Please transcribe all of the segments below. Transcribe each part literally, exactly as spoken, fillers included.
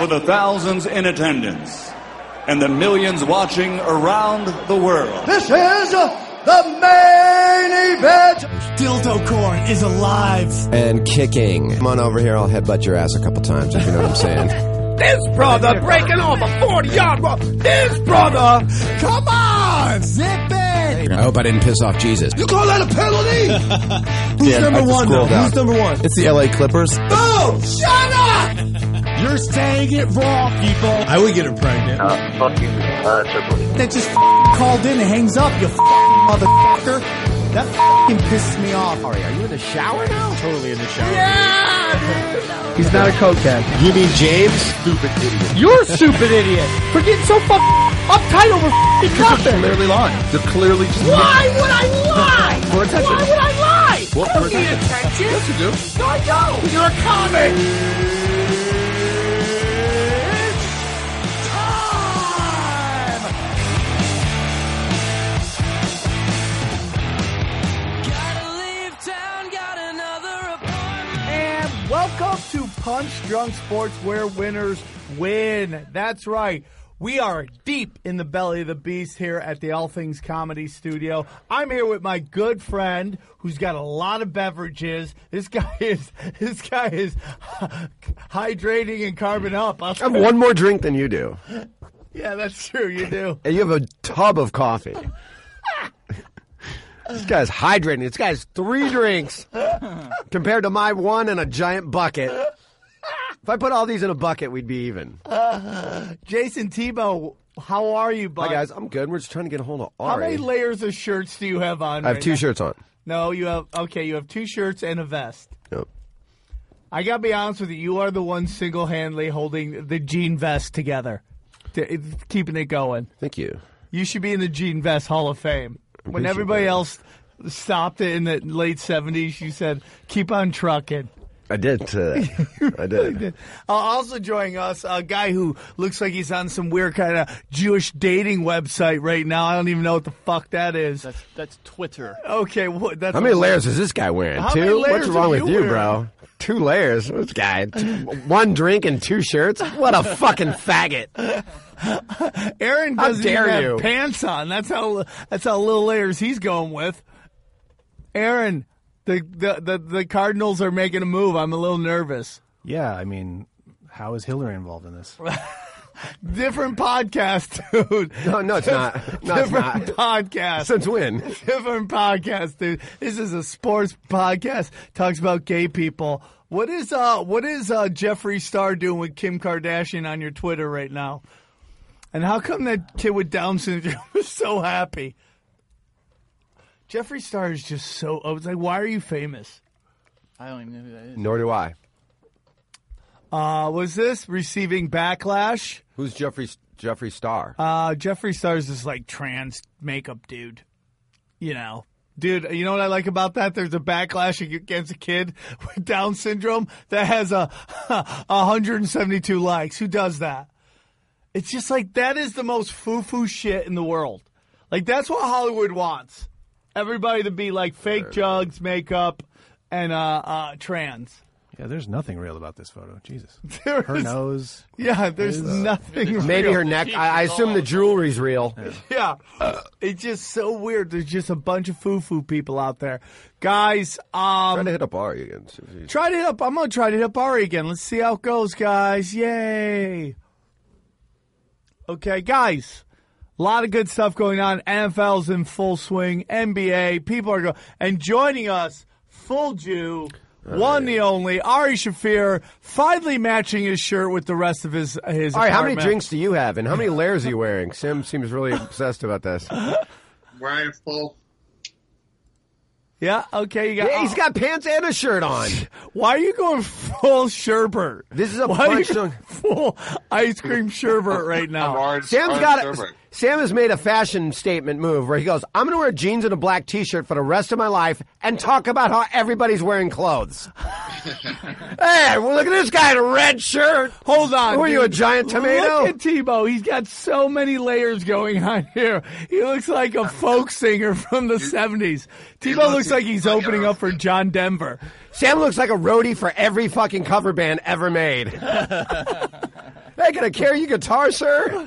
For the thousands in attendance and the millions watching around the world. This is the main event. Dildo Corn is alive. And kicking. Come on over here, I'll headbutt your ass a couple times, if you know what I'm saying. This brother breaking off a forty-yard run. This brother. Come on, zip it. I hope I didn't piss off Jesus. You call that a penalty? Who's Yeah, number one, though? down. Who's number one? It's the L A Clippers. Boom! Shut up! You're saying it wrong, people. I would get her pregnant. Uh, fuck you, uh, Triple H. That just f- called in and hangs up, you f- motherfucker. That f***ing pisses me off. Ari, are you in the shower now? Totally in the shower. Yeah! He's not a cokehead. You mean James? Stupid idiot. You're a stupid idiot for getting so fucking uptight over f***ing nothing. Clearly lying. They're clearly just... Why would I lie? For attention. Why would I lie? Well, I don't for need attention. attention. Yes, you do. No, I don't. You're a comic. Welcome to Punch Drunk Sports, where winners win. That's right. We are deep in the belly of the beast here at the All Things Comedy Studio. I'm here with my good friend who's got a lot of beverages. This guy is this guy is hydrating and carbon up. I have one more drink than you do. Yeah, that's true. You do. And you have a tub of coffee. This guy's hydrating. This guy's three drinks compared to my one and a giant bucket. If I put all these in a bucket, we'd be even. Uh, Jason Tebow, how are you, bud? Hi, guys. I'm good. We're just trying to get a hold of Ari. How many layers of shirts do you have on? I have right two now? shirts on. No, you have, okay, you have two shirts and a vest. Yep. I got to be honest with you. You are the one single-handedly holding the jean vest together, to, keeping it going. Thank you. You should be in the jean vest Hall of Fame. When everybody else stopped it in the late seventies, you said, keep on trucking. I did say that. I did. Uh, also joining us, a guy who looks like he's on some weird kind of Jewish dating website right now. I don't even know what the fuck that is. That's, that's Twitter. Okay, well, that's How many layers is this guy wearing? How two? many layers What's wrong are with you you, wearing? bro? Two layers. This guy. Two, one drink and two shirts? What a fucking faggot. Aaron How doesn't dare even have you. pants on. That's how that's how little layers he's going with. Aaron, the, the, the, the Cardinals are making a move. I'm a little nervous. Yeah, I mean, how is Hillary involved in this? Different podcast, dude. No, no, it's not. No, it's Different not. podcast. Since when? Different podcast, dude. This is a sports podcast. Talks about gay people. What is uh what is uh Jeffree Star doing with Kim Kardashian on your Twitter right now? And how come that kid with Down syndrome is so happy? Jeffree Star is just so... I was like, why are you famous? I don't even know who that is. Nor do I. Uh, was this receiving backlash? Who's Jeffree Jeffree Star? Uh, Jeffree Star is this, like, trans makeup dude. You know. Dude, you know what I like about that? There's a backlash against a kid with Down syndrome that has a one hundred seventy-two likes. Who does that? It's just like, that is the most foo-foo shit in the world. Like, that's what Hollywood wants. Everybody to be like fake jugs, makeup, and uh, uh, trans. Yeah, there's nothing real about this photo. Jesus. There Her is- nose. Yeah, there's nothing Maybe real. her neck. I, I assume the jewelry's real. Yeah. It's just so weird. There's just a bunch of foo-foo people out there. Guys, um... Trying to hit up Ari again. See if he's- Try to hit up. I'm going to try to hit up Ari again. Let's see how it goes, guys. Yay. Okay, guys. A lot of good stuff going on. N F L's in full swing. N B A. People are going. And joining us, full Jew, one the only, Ari Shaffir, finally matching his shirt with the rest of his his All right, how many apartment. drinks do you have, and how many layers are you wearing? Sim seems really obsessed about this. Wearing full. Yeah, okay. You got, Yeah, he's got pants and a shirt on. Why are you going full sherbet? This is a Why are punch you drunk- going full ice cream sherbet right now? Orange, Sam's orange got sherbet. Sam has made a fashion statement move where he goes, I'm going to wear jeans and a black T-shirt for the rest of my life and talk about how everybody's wearing clothes. Hey, well, look at this guy in a red shirt. Hold on. Who are you, a giant tomato? Look at Tebow. He's got so many layers going on here. He looks like a folk singer from the seventies. Tebow looks looks like he's like opening a- up for John Denver. Sam looks like a roadie for every fucking cover band ever made. I gotta carry your guitar, sir.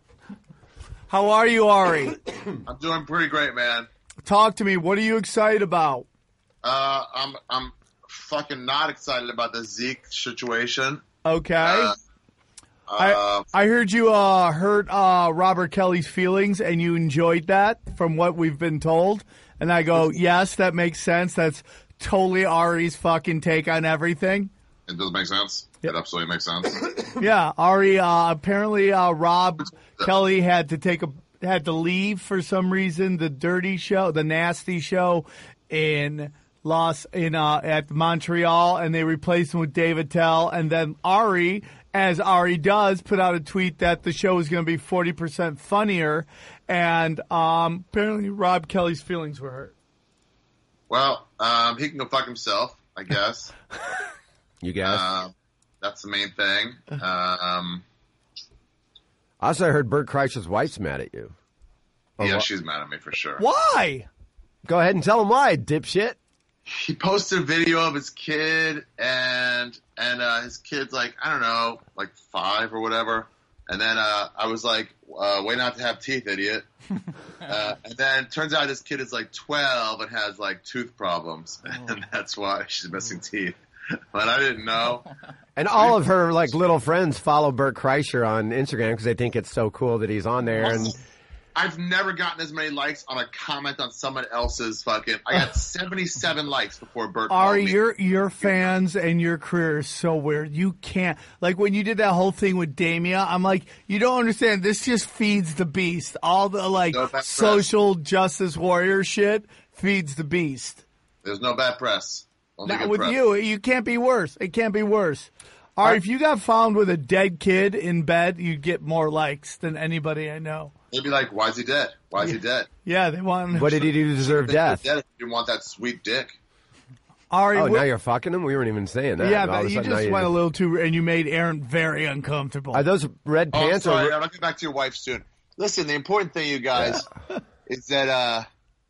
How are you, Ari? I'm doing pretty great, man. Talk to me. What are you excited about? Uh, I'm I'm fucking not excited about the Zeke situation. Okay. Uh, I uh, I heard you uh, hurt uh, Robert Kelly's feelings, and you enjoyed that from what we've been told. And I go, yes, that makes sense. That's totally Ari's fucking take on everything. It does make sense. Yep. It absolutely makes sense. Yeah, Ari. Uh, apparently, uh, Rob Kelly had to take a had to leave for some reason. The dirty show, the nasty show, in Los in uh, at Montreal, and they replaced him with David Tell. And then Ari, as Ari does, put out a tweet that the show is going to be forty percent funnier. And um, apparently, Rob Kelly's feelings were hurt. Well, um, he can go fuck himself, I guess. You guess? Uh, that's the main thing. Um, Also, I heard Bert Kreischer's wife's mad at you. yeah, what? she's mad at me for sure. Why? Go ahead and tell him why, dipshit. He posted a video of his kid, and and uh, his kid's like, I don't know, like five or whatever. And then uh, I was like, uh, wait not to have teeth, idiot. uh, and then it turns out this kid is like twelve and has like tooth problems, and that's why she's missing teeth. But I didn't know. And all of her like little friends follow Bert Kreischer on Instagram because they think it's so cool that he's on there. And I've never gotten as many likes on a comment on someone else's fucking. I got seventy-seven likes before Bert. Ari, called me. your your fans and your career is so weird. You can't, like when you did that whole thing with Damia, I'm like, you don't understand. This just feeds the beast. All the like No bad social justice warrior shit feeds the beast. There's no bad press. Only Now, good with press. you, you can't be worse. It can't be worse. Ari, if you got found with a dead kid in bed, you'd get more likes than anybody I know. They'd be like, "Why is he dead? Why is he dead? Yeah, they want. what did he do to deserve They death? dead if you didn't want that sweet dick." Ari, Oh, what- now you're fucking him? We weren't even saying that. yeah, All of but a you sudden just now went a you're- little too, and you made Aaron very uncomfortable. Are those red Oh, I'm pants? sorry. or I'll get back to your wife soon. Listen, the important thing, you guys, is that uh,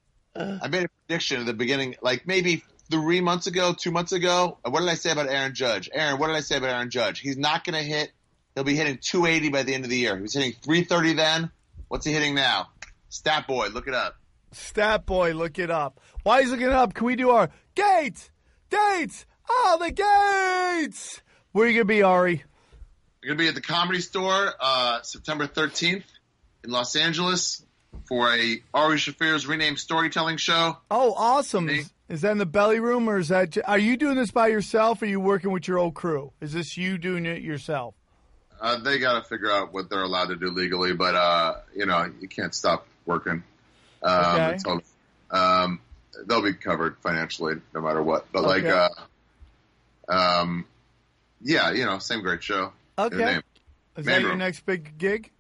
I made a prediction at the beginning, like maybe three months ago, two months ago. What did I say about Aaron Judge? Aaron, what did I say about Aaron Judge? He's not going to hit. He'll be hitting two eighty by the end of the year. He was hitting three thirty then. What's he hitting now? Stat boy, look it up. Stat boy, look it up. Why is looking it up? Can we do our gates? Dates! Oh, the gates! Where are you going to be, Ari? You're going to be at the Comedy Store uh, September thirteenth in Los Angeles for a Ari Shaffir's renamed storytelling show. Oh, awesome. Me. Is, is that in the belly room, or is that... Are you doing this by yourself, or are you working with your old crew? Is this you doing it yourself? Uh, they got to figure out what they're allowed to do legally, but, uh, you know, you can't stop working. Um, Okay. until, um, they'll be covered financially no matter what. But, like, Okay. uh, um, yeah, you know, same great show. Okay. Good name. Is Man that your room. next big gig?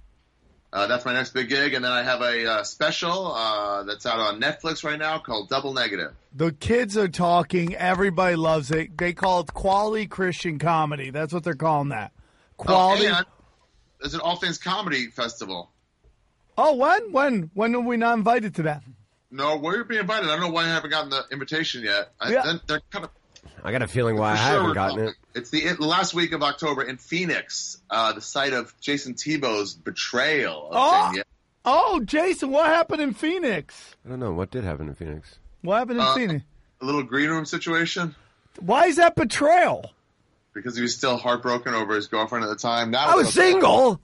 Uh, that's my next big gig. And then I have a uh, special uh, that's out on Netflix right now called Double Negative. The kids are talking. Everybody loves it. They call it quality Christian comedy. That's what they're calling that. Quality. Oh, and there's an All Things Comedy Festival. Oh, when? When? When were we not invited to that? No, we're being invited. I don't know why I haven't gotten the invitation yet. I, Yeah. they're, they're kind of I got a feeling why I For sure haven't we're gotten coming. it. It's the, the last week of October in Phoenix, uh, the site of Jason Tebow's betrayal. Of Oh! Danielle. Oh, Jason, what happened in Phoenix? I don't know. What did happen in Phoenix? What happened in Uh, Phoenix? A little green room situation Why is that betrayal? because he was still heartbroken over his girlfriend at the time. Now I was it's okay. single.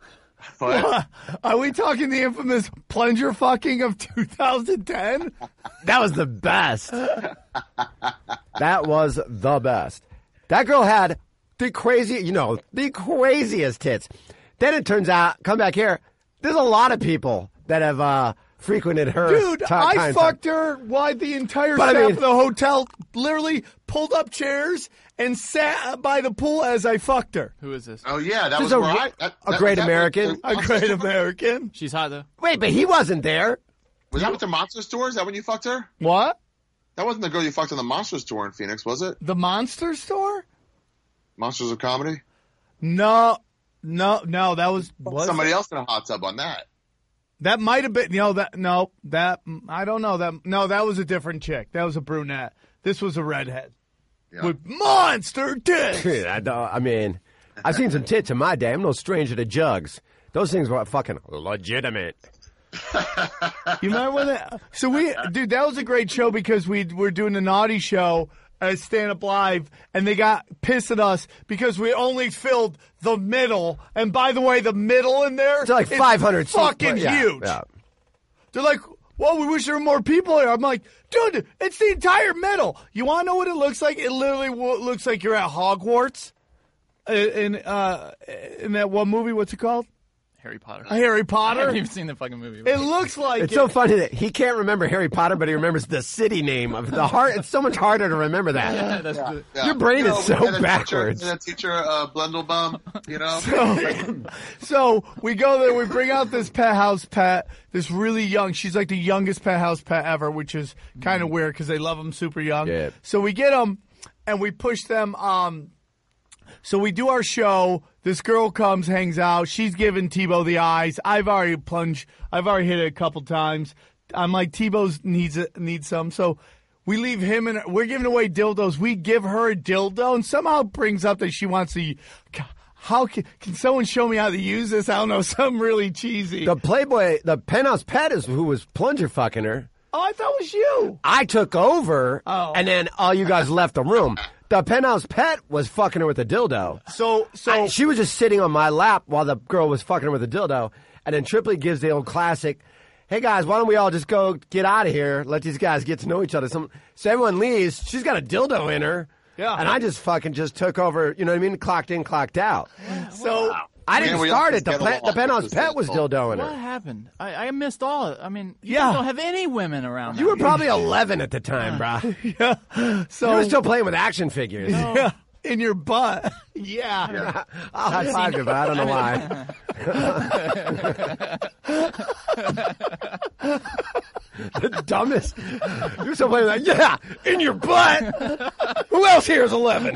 But Are we talking the infamous plunger fucking of two thousand ten? That was the best. That was the best. That girl had the crazy, you know, the craziest tits. Then it turns out, come back here, there's a lot of people that have uh, frequented her. Dude, ti- I kind fucked her while the entire But I staff mean- of the hotel literally pulled up chairs and sat by the pool as I fucked her. Who is this? oh yeah, that This was is a where re- I, that, a that- great that- American. A great American. She's hot though. Wait, but he wasn't there. Was that with the Monster Store? Is that when you fucked her? What? That wasn't the girl you fucked in the Monster Store in Phoenix, was it? The Monster Store? Monsters of Comedy. No, no, no. That was, was Somebody else in a hot tub on that. That might have been. You know, that no, that I don't know that. No, that was a different chick. That was a brunette. This was a redhead Yeah. with monster tits. I, don't- I mean, I've seen some tits in my day. I'm no stranger to jugs. Those things were fucking legitimate. You remember when that? So we, dude, that was a great show because we were doing the Naughty Show at Stand Up Live, and they got pissed at us because we only filled the middle. And by the way, the middle in there, it's like five hundred fucking seats, yeah, huge. Yeah. They're like, well, we wish there were more people here. I'm like, dude, it's the entire middle. You want to know what it looks like? It literally looks like you're at Hogwarts in uh, in that one movie. What's it called? Harry Potter. Harry Potter? I haven't even seen the fucking movie. It looks like It's it. so funny that he can't remember Harry Potter, but he remembers the city name of the heart. It's so much harder to remember that. Yeah, that's Yeah. good. Yeah. Your brain You know, is so we had a backwards. Teacher, we had a teacher, uh, Blundellbum, you know? So, so we go there, we bring out this pet house pet, this really young, she's like the youngest pet house pet ever, which is kind of weird because they love them super young. Yeah. So we get them and we push them. Um, so we do our show. This girl comes, hangs out. She's giving Tebow the eyes. I've already plunged. I've already hit it a couple times. I'm like, Tebow's needs it, needs some. So we leave him and we're giving away dildos. We give her a dildo and somehow brings up that she wants to. How can, can someone show me how to use this? I don't know. Something really cheesy. The Playboy, the penthouse pet is who was plunger fucking her. Oh, I thought it was you. I took over, Oh. and then all you guys left the room. The penthouse pet was fucking her with a dildo. So, so I- she was just sitting on my lap while the girl was fucking her with a dildo. And then Tripoli gives the old classic, hey guys, why don't we all just go get out of here? Let these guys get to know each other. Some, so everyone leaves. She's got a dildo in her. Yeah. And I just fucking just took over, you know what I mean? Clocked in, clocked out. so I didn't Man, we start all it. The, get pe- along the penthouse with this pet was baseball. dildo in What her. happened? I, I missed all. Of, I mean, you Yeah. guys don't have any women around. You were probably eleven at the time, bro. yeah. So You were still playing with action figures. yeah, in your butt. yeah. I'll high five you, but I don't know why. The dumbest. You're still playing with that. Yeah, in your butt. Who else here is eleven?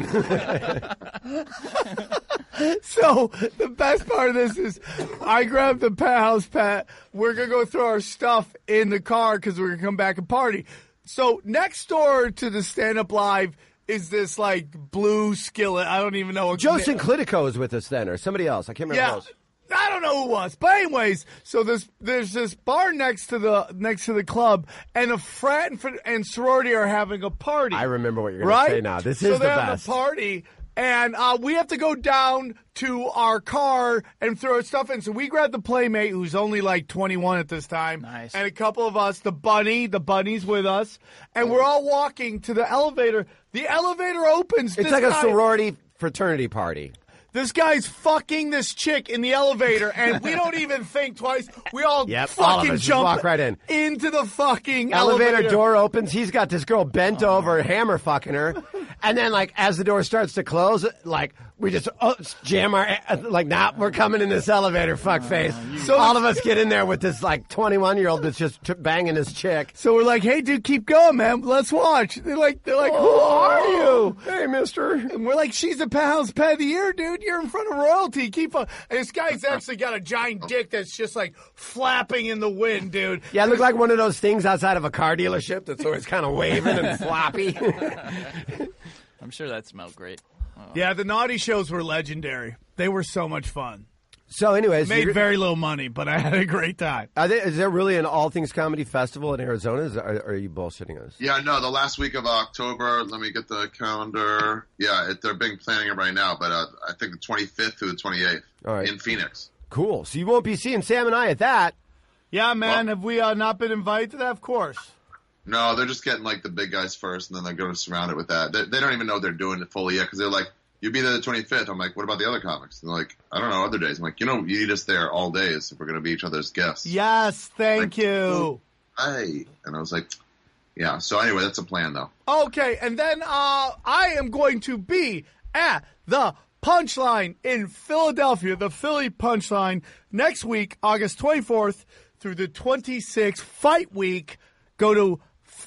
So the best part of this is I grabbed the pet house pet. We're going to go throw our stuff in the car because we're going to come back and party. So next door to the Stand Up Live is this like blue skillet. I don't even know what Joe Sinclitico is with us then, or somebody else. I can't remember Yeah. who else. I don't know who it was. But anyways, so there's there's this bar next to the next to the club, and a frat and, fr- and sorority are having a party. I remember what you're going right? to say now. This so is the they're having best. a party, and uh, we have to go down to our car and throw stuff in. So we grabbed the playmate, who's only like twenty-one at this time, Nice. and a couple of us, the bunny, the bunny's with us, and we're all walking to the elevator. The elevator opens. It's This like a guy- sorority fraternity party. This guy's fucking this chick in the elevator, and we don't even think twice. We all Yep, fucking all of us just jump walk right in. into the fucking Elevator, elevator. door opens. He's got this girl bent over, hammer fucking her, and then like as the door starts to close, like we just uh, jam our like, nah, we're coming in this elevator, fuck face. So all of us get in there with this like twenty-one year old that's just t- banging his chick. So we're like, "Hey, dude, keep going, man. Let's watch." They're like, "They're like, who are you?" Hey, Mister. And we're like, "She's the pounds pet of the year, dude. You're in front of royalty. Keep on." And this guy's actually got a giant dick that's just like flapping in the wind, dude. Yeah, it looked like one of those things outside of a car dealership that's always kind of waving and floppy. I'm sure that smelled great. Yeah, the naughty shows were legendary. They were so much fun. So, anyways, Made you're- very little money, but I had a great time. Are they, is there really an All Things Comedy Festival in Arizona? Is, are, are you bullshitting us? Yeah, no, the last week of October. Let me get the calendar. Yeah, it, they're big planning it right now, but uh, I think the twenty-fifth through the twenty-eighth All right. in Phoenix. Cool. So you won't be seeing Sam and I at that. Yeah, man. Well- Have we uh, not been invited to that? Of course. No, they're just getting like the big guys first, and then they're going to surround it with that. They, they don't even know they're doing it fully yet because they're like, "You'll be there the twenty-fifth." I'm like, "What about the other comics?" And they're like, "I don't know, other days." I'm like, "You know, you need us there all days if we're going to be each other's guests." Yes, thank Like, you. Hey, and I was like, "Yeah." So anyway, that's a plan though. Okay, and then uh, I am going to be at the Punchline in Philadelphia, the Philly Punchline, next week, August twenty-fourth through the twenty-sixth, Fight Week. Go to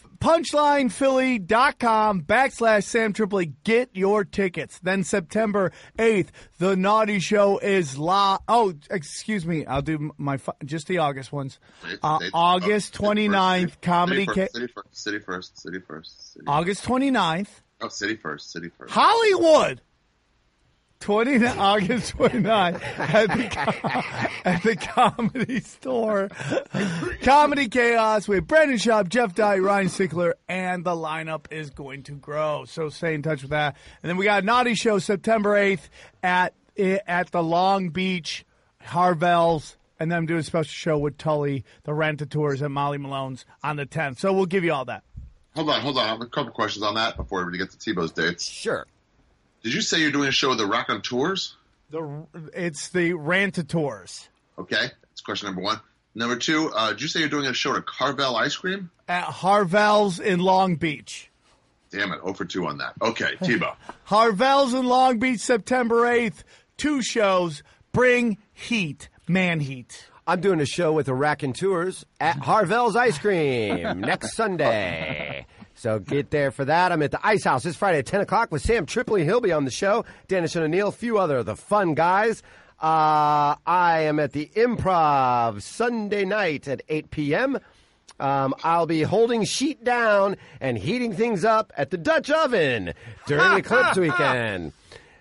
punchlinephilly.com backslash Sam Tripoli. Get your tickets. Then September eighth, The Naughty Show is live. Oh, excuse me. I'll do my fi- just the August ones. Uh, City- August City twenty-ninth, first, Comedy City Ca- first, city first, city first, city first, city first. August twenty-ninth, Oh, city first, city first. Hollywood. twenty August twenty-ninth at the, at the Comedy Store. Comedy Chaos with Brandon Schaub, Jeff Dye, Ryan Sickler, and the lineup is going to grow. So stay in touch with that. And then we got a Naughty Show September eighth at at the Long Beach Harvell's. And then I'm doing a special show with Tully, the Rent-A-Tours at Molly Malone's on the tenth. So we'll give you all that. Hold on, hold on. I have a couple questions on that before we get to Tebow's dates. Sure. Did you say you're doing a show with the Rock on Tours? The It's the Rent-A-Tours. Okay, that's question number one. Number two, uh, did you say you're doing a show at Carvel Ice Cream? At Harvell's in Long Beach. Damn it, zero for two on that. Okay, Tebow. Harvell's in Long Beach, September eighth. Two shows. Bring heat. Man heat. I'm doing a show with the Rackin' Tours at Harvell's Ice Cream next Sunday. So get there for that. I'm at the Ice House this Friday at ten o'clock with Sam Tripoli. He'll be on the show. Dennis and O'Neill, a few other of the fun guys. Uh, I am at the Improv Sunday night at eight p.m. Um, I'll be holding sheet down and heating things up at the Dutch Oven during Eclipse Weekend.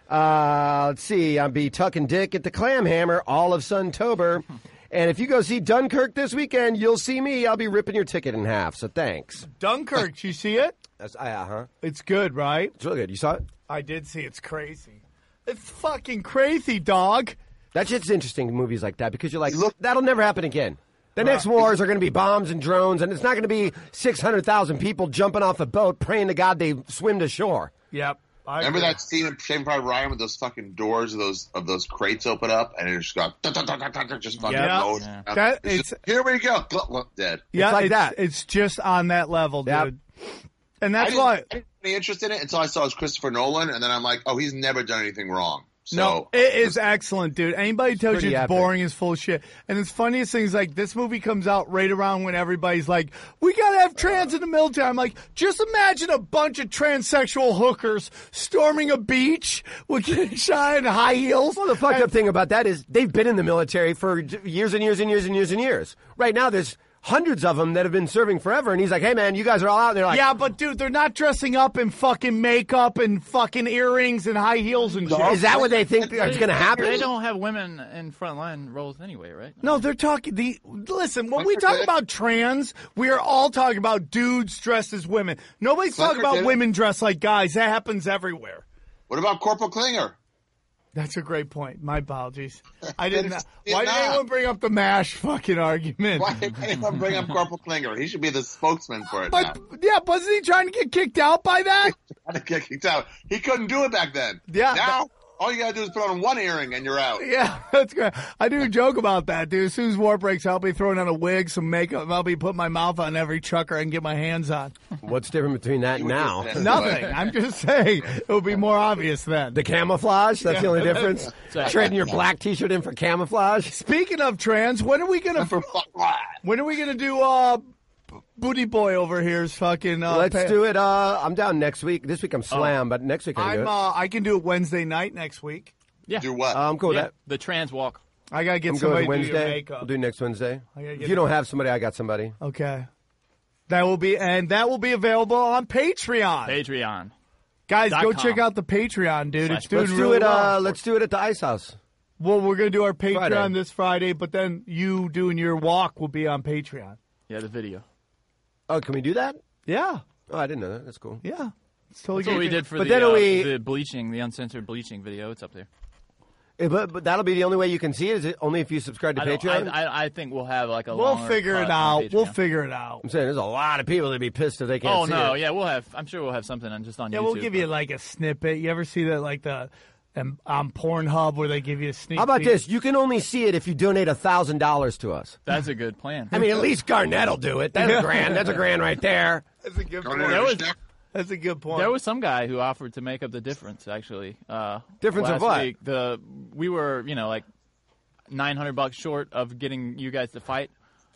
Uh, let's see. I'll be tucking dick at the Clam Hammer all of Suntober. And if you go see Dunkirk this weekend, you'll see me. I'll be ripping your ticket in half, so thanks. Dunkirk, you see it? That's, uh, huh? It's good, right? It's really good. You saw it? I did see it. It's crazy. It's fucking crazy, dog. That shit's interesting, movies like that, because you're like, look, that'll never happen again. The next wars are going to be bombs and drones, and it's not going to be six hundred thousand people jumping off a boat praying to God they swim to shore. Yep. I Remember agree. that scene in Saving Private Ryan with those fucking doors of those of those crates open up and it just got just fucking Yeah. blows. Yeah. Out. That- It's it's- just, here we go, Glup, glup, dead. Yeah, It's like it's, that. It's just on that level, dude. Yep. And I that's didn't, why. I didn't have any interest in it until I saw it was Christopher Nolan, and then I'm like, oh, he's never done anything wrong. So No, it is excellent, dude. Anybody tells you pretty it's epic. boring is full of shit. And it's funniest thing is like this movie comes out right around when everybody's like, we gotta have trans in the military. I'm like, just imagine a bunch of transsexual hookers storming a beach with shine high heels. Well, the fucked up thing about that is they've been in the military for years and years and years and years and years. Right now, there's hundreds of them that have been serving forever, and he's like, hey, man, you guys are all out. And they're like, Yeah, but dude, they're not dressing up in fucking makeup and fucking earrings and high heels and shit. is that what they think is going to happen? They don't have women in frontline roles anyway, right? No, they're talking the listen, when we talk about trans, we are all talking about dudes dressed as women. Nobody's talking Clicker about did it. women dressed like guys. That happens everywhere. what about Corporal Klinger? That's a great point. My apologies. I didn't. It's Why did Vietnam. anyone bring up the MASH fucking argument? Why did anyone bring up Corporal Klinger? He should be the spokesman for it now. But yeah, wasn't he trying to get kicked out by that? How to get kicked out. He couldn't do it back then. Yeah, Now, all you gotta do is put on one earring and you're out. Yeah, that's great. I do joke about that, dude. As soon as war breaks out, I'll be throwing on a wig, some makeup, and I'll be putting my mouth on every trucker I can get my hands on. What's different between that and now? Nothing. I'm just saying it'll be more obvious then. The camouflage? That's the only difference? Trading your black T-shirt in for camouflage? Speaking of trans, when are we gonna For fuck what? when are we gonna do uh Booty Boy over here's fucking uh Let's pa- do it. Uh, I'm down next week. This week I'm slammed, but next week I can I'm do it. uh I can do it Wednesday night next week. Yeah. Do what? Uh, I'm cool Yeah, with that. the trans walk. I gotta get I'm good somebody with to do your Wednesday. makeup. We'll do next Wednesday. I gotta If get you don't have somebody, I got somebody. Okay. That will be and that will be available on Patreon. Patreon. Guys, dot go com. check out the Patreon, dude. Slash- It's doing Let's do really it. well. Uh, let's do it at the Ice House. Well, we're gonna do our Patreon Friday. this Friday, but then you doing your walk will be on Patreon. Yeah, the video. Oh, can we do that? Yeah, Oh, I didn't know that. That's cool. yeah. It's totally That's what good. we did for But the, then uh, we- the bleaching, the uncensored bleaching video. It's up there. Eh, But, but that'll be the only way you can see it. Is it only if you subscribe to I, don't- Patreon? I, I, I think we'll have like a. We'll longer figure cut it on out. We'll Patreon. figure it out. I'm saying there's a lot of people that'd be pissed if they can't Oh see no, it. yeah, we'll have. I'm sure we'll have something on just on Yeah, YouTube. we'll give you but- like a snippet. You ever see that, like the um, on Pornhub where they give you a sneak? How about peek? this? You can only see it if you donate a thousand dollars to us. That's a good plan. I mean, at least Garnett'll do it. That's a grand. That's a grand right there. That's a good Go point. to That was- Schneck. That's a good point. There was some guy who offered to make up the difference. Actually, uh, Difference of last what? Week. The we were, you know, like nine hundred bucks short of getting you guys to fight,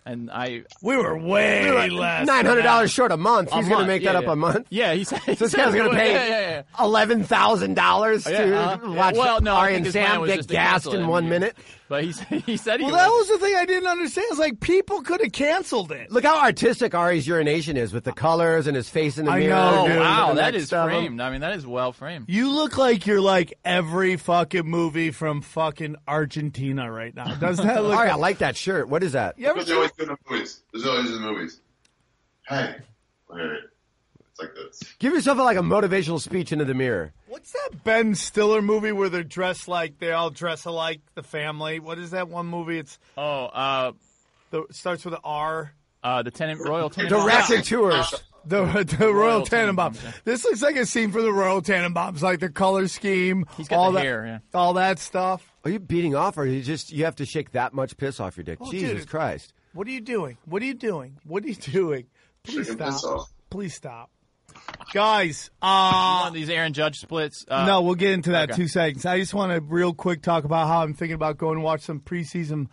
And I We were way less. Nine hundred dollars than short a month. A He's going to month, make yeah, that up yeah. a month. Yeah, he said. He So this said guy's going to pay yeah, yeah, yeah. eleven thousand dollars to Yeah, uh-huh. watch Well, no, I Ari think and his plan Sam was get just to gassed cancel in it one immediately. minute. But he said he said he Well, would. that was the thing I didn't understand. It's like people could have canceled it. Look how artistic Ari's urination is with the colors and his face in the I mirror. know, Oh dude. wow, And the that next is of him. framed. I mean, that is well framed. You look like you're like every fucking movie from fucking Argentina right now. Doesn't that look? Ari, I like that shirt. What is that? You ever There's see- always good in the movies. There's always in the movies. Hey, look at it. It's like this. Give yourself like a motivational speech into the mirror. What's that Ben Stiller movie where they're dressed like they all dress alike? The family. What is that one movie? It's Oh, uh, the it starts with an R. uh, the tenant Royal Tenenbaums. The Raconteurs. The the Royal, Royal Tenenbaums. Tenenbaums, yeah. This looks like a scene from the Royal Tenenbaums, like the color scheme, He's got all the that, hair, yeah. all that stuff. Are you beating off, or you just you have to shake that much piss off your dick? Oh, Jesus dude. Christ! What are you doing? What are you doing? What are you doing? Please Shaking piss stop. off. Please stop, guys. One Uh, of these Aaron Judge splits. Uh, no, we'll get into that okay. two seconds. I just want to real quick talk about how I'm thinking about going to watch some preseason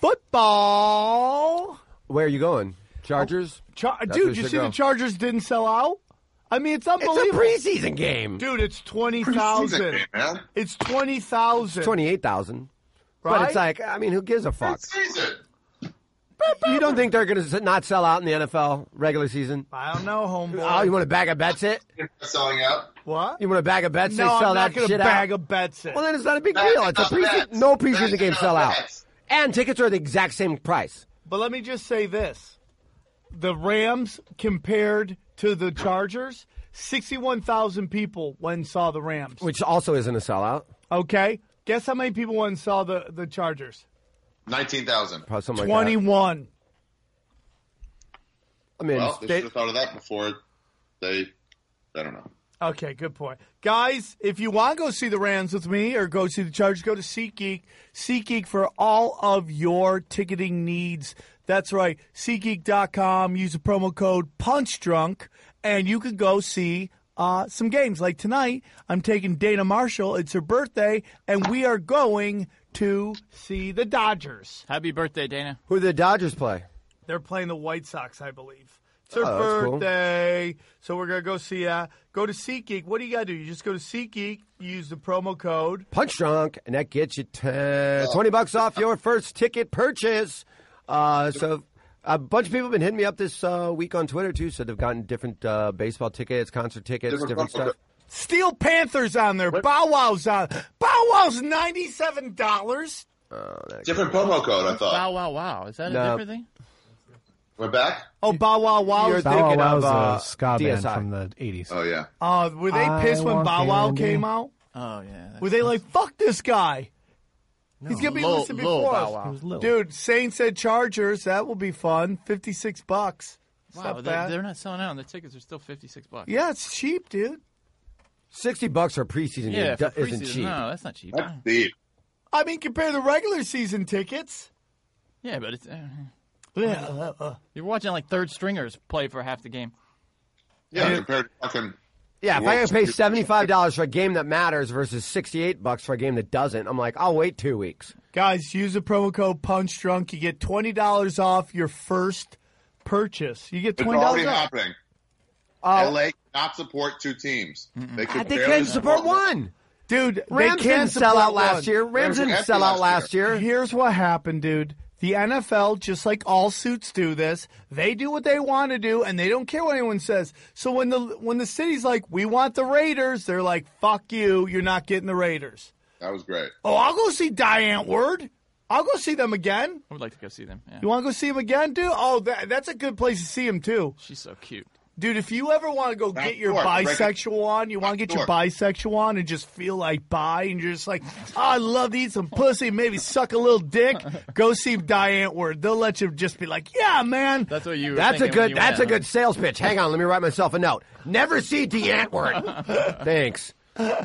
football. Where are you going? Chargers? Char- That's Dude, where you you see should the go. Chargers didn't sell out? I mean, it's It's unbelievable. a preseason game. Dude, it's twenty Preseason thousand. game, man. It's twenty thousand. Twenty-eight thousand. Right? But it's like, I mean, who gives a fuck? Season. You don't think they're going to not sell out in the N F L regular season? I don't know, homeboy. Oh, you want a bag of bets? It? Selling out. what? You want a bag of bets? No, they sell I'm not that going to shit bag out. of bets in. Well, then it's not a big Bag deal. It's a of preseason. bets. No preseason Bag games of sell out, bets. and tickets are the exact same price. But let me just say this. The Rams compared to the Chargers, sixty-one thousand people went and saw the Rams. Which also isn't a sellout. Okay? Guess how many people went and saw the, the Chargers? Nineteen thousand. Probably something like twenty-one. that. I mean, Well, they they- should have thought of that before they. I don't know. Okay, good point. Guys, if you want to go see the Rams with me or go see the Chargers, go to SeatGeek. SeatGeek for all of your ticketing needs. That's right, SeatGeek dot com. Use the promo code PUNCHDRUNK, and you can go see uh, some games. Like tonight, I'm taking Dana Marshall. It's her birthday, and we are going to see the Dodgers. Happy birthday, Dana. who do the Dodgers play? They're playing the White Sox, I believe. It's her Oh, that's cool. birthday, so we're going to go see that. Go to SeatGeek. What do you got to do? You just go to SeatGeek, use the promo code. Punch Drunk, and that gets you ten, twenty bucks off your first ticket purchase. Uh, so a bunch of people have been hitting me up this uh, week on Twitter, too, so they've gotten different uh, baseball tickets, concert tickets, Different different concert- stuff. Steel Panthers on there. Bow Wow's on. Bow Wow's ninety-seven dollars. Different promo code. I thought. Wow, wow, wow. Is that a No. different thing? We're back. Oh, Bow Wow Wow. You're Bow Wow thinking of Wow's uh, a ska D S band I. from the eighties. Oh yeah. Uh, were they I pissed when want Bow Wow candy. came out? Oh, yeah. that's- Were they like, fuck this guy? He's going to be Lil- listed Lil before Bow us. Wow. It was Lil. Dude, Saints said Chargers. That will be fun. fifty-six bucks. It's Wow, not they're, bad. they're not selling out, and the tickets are still fifty-six bucks. Yeah, it's cheap, dude. sixty bucks for a preseason Yeah, game for do- isn't preseason, cheap. no, that's not cheap. That's deep. I mean, compare the regular season tickets. Yeah, but it's uh, Yeah, uh, uh. you're watching like third stringers play for half the game. Yeah, compared to fucking. Yeah, if I gotta pay seventy-five dollars for a game that matters versus sixty-eight bucks for a game that doesn't, I'm like, I'll wait two weeks. Guys, use the promo code PUNCHDRUNK. You get twenty dollars off your first purchase. You get It's twenty already dollars off. happening. Oh, L A cannot support two teams. They could they barely couldn't support one. Dude, Rams they can didn't sell support out last one. year. Rams Rams were didn't empty sell out last last year. Here's what happened, dude. The N F L, just like all suits do this, they do what they want to do, and they don't care what anyone says. So when the when the city's like, we want the Raiders, they're like, fuck you, you're not getting the Raiders. That was great. Oh, I'll go see Diane Ward. I'll go see them again. I would like to go see them. Yeah. You want to go see them again, dude? Oh, that, that's a good place to see them, too. She's so cute. Dude, if you ever want to go Back get your door, break it. bisexual on, you want to get your door. bisexual on and just feel like bi, and you're just like, oh, I love to eat some pussy, maybe suck a little dick, go see Diane Ward. They'll let you just be like, yeah, man. That's what you. Were That's a thinking when good. you That's went, a good sales pitch. Hang on, let me write myself a note. Never see DeAntwort. Thanks.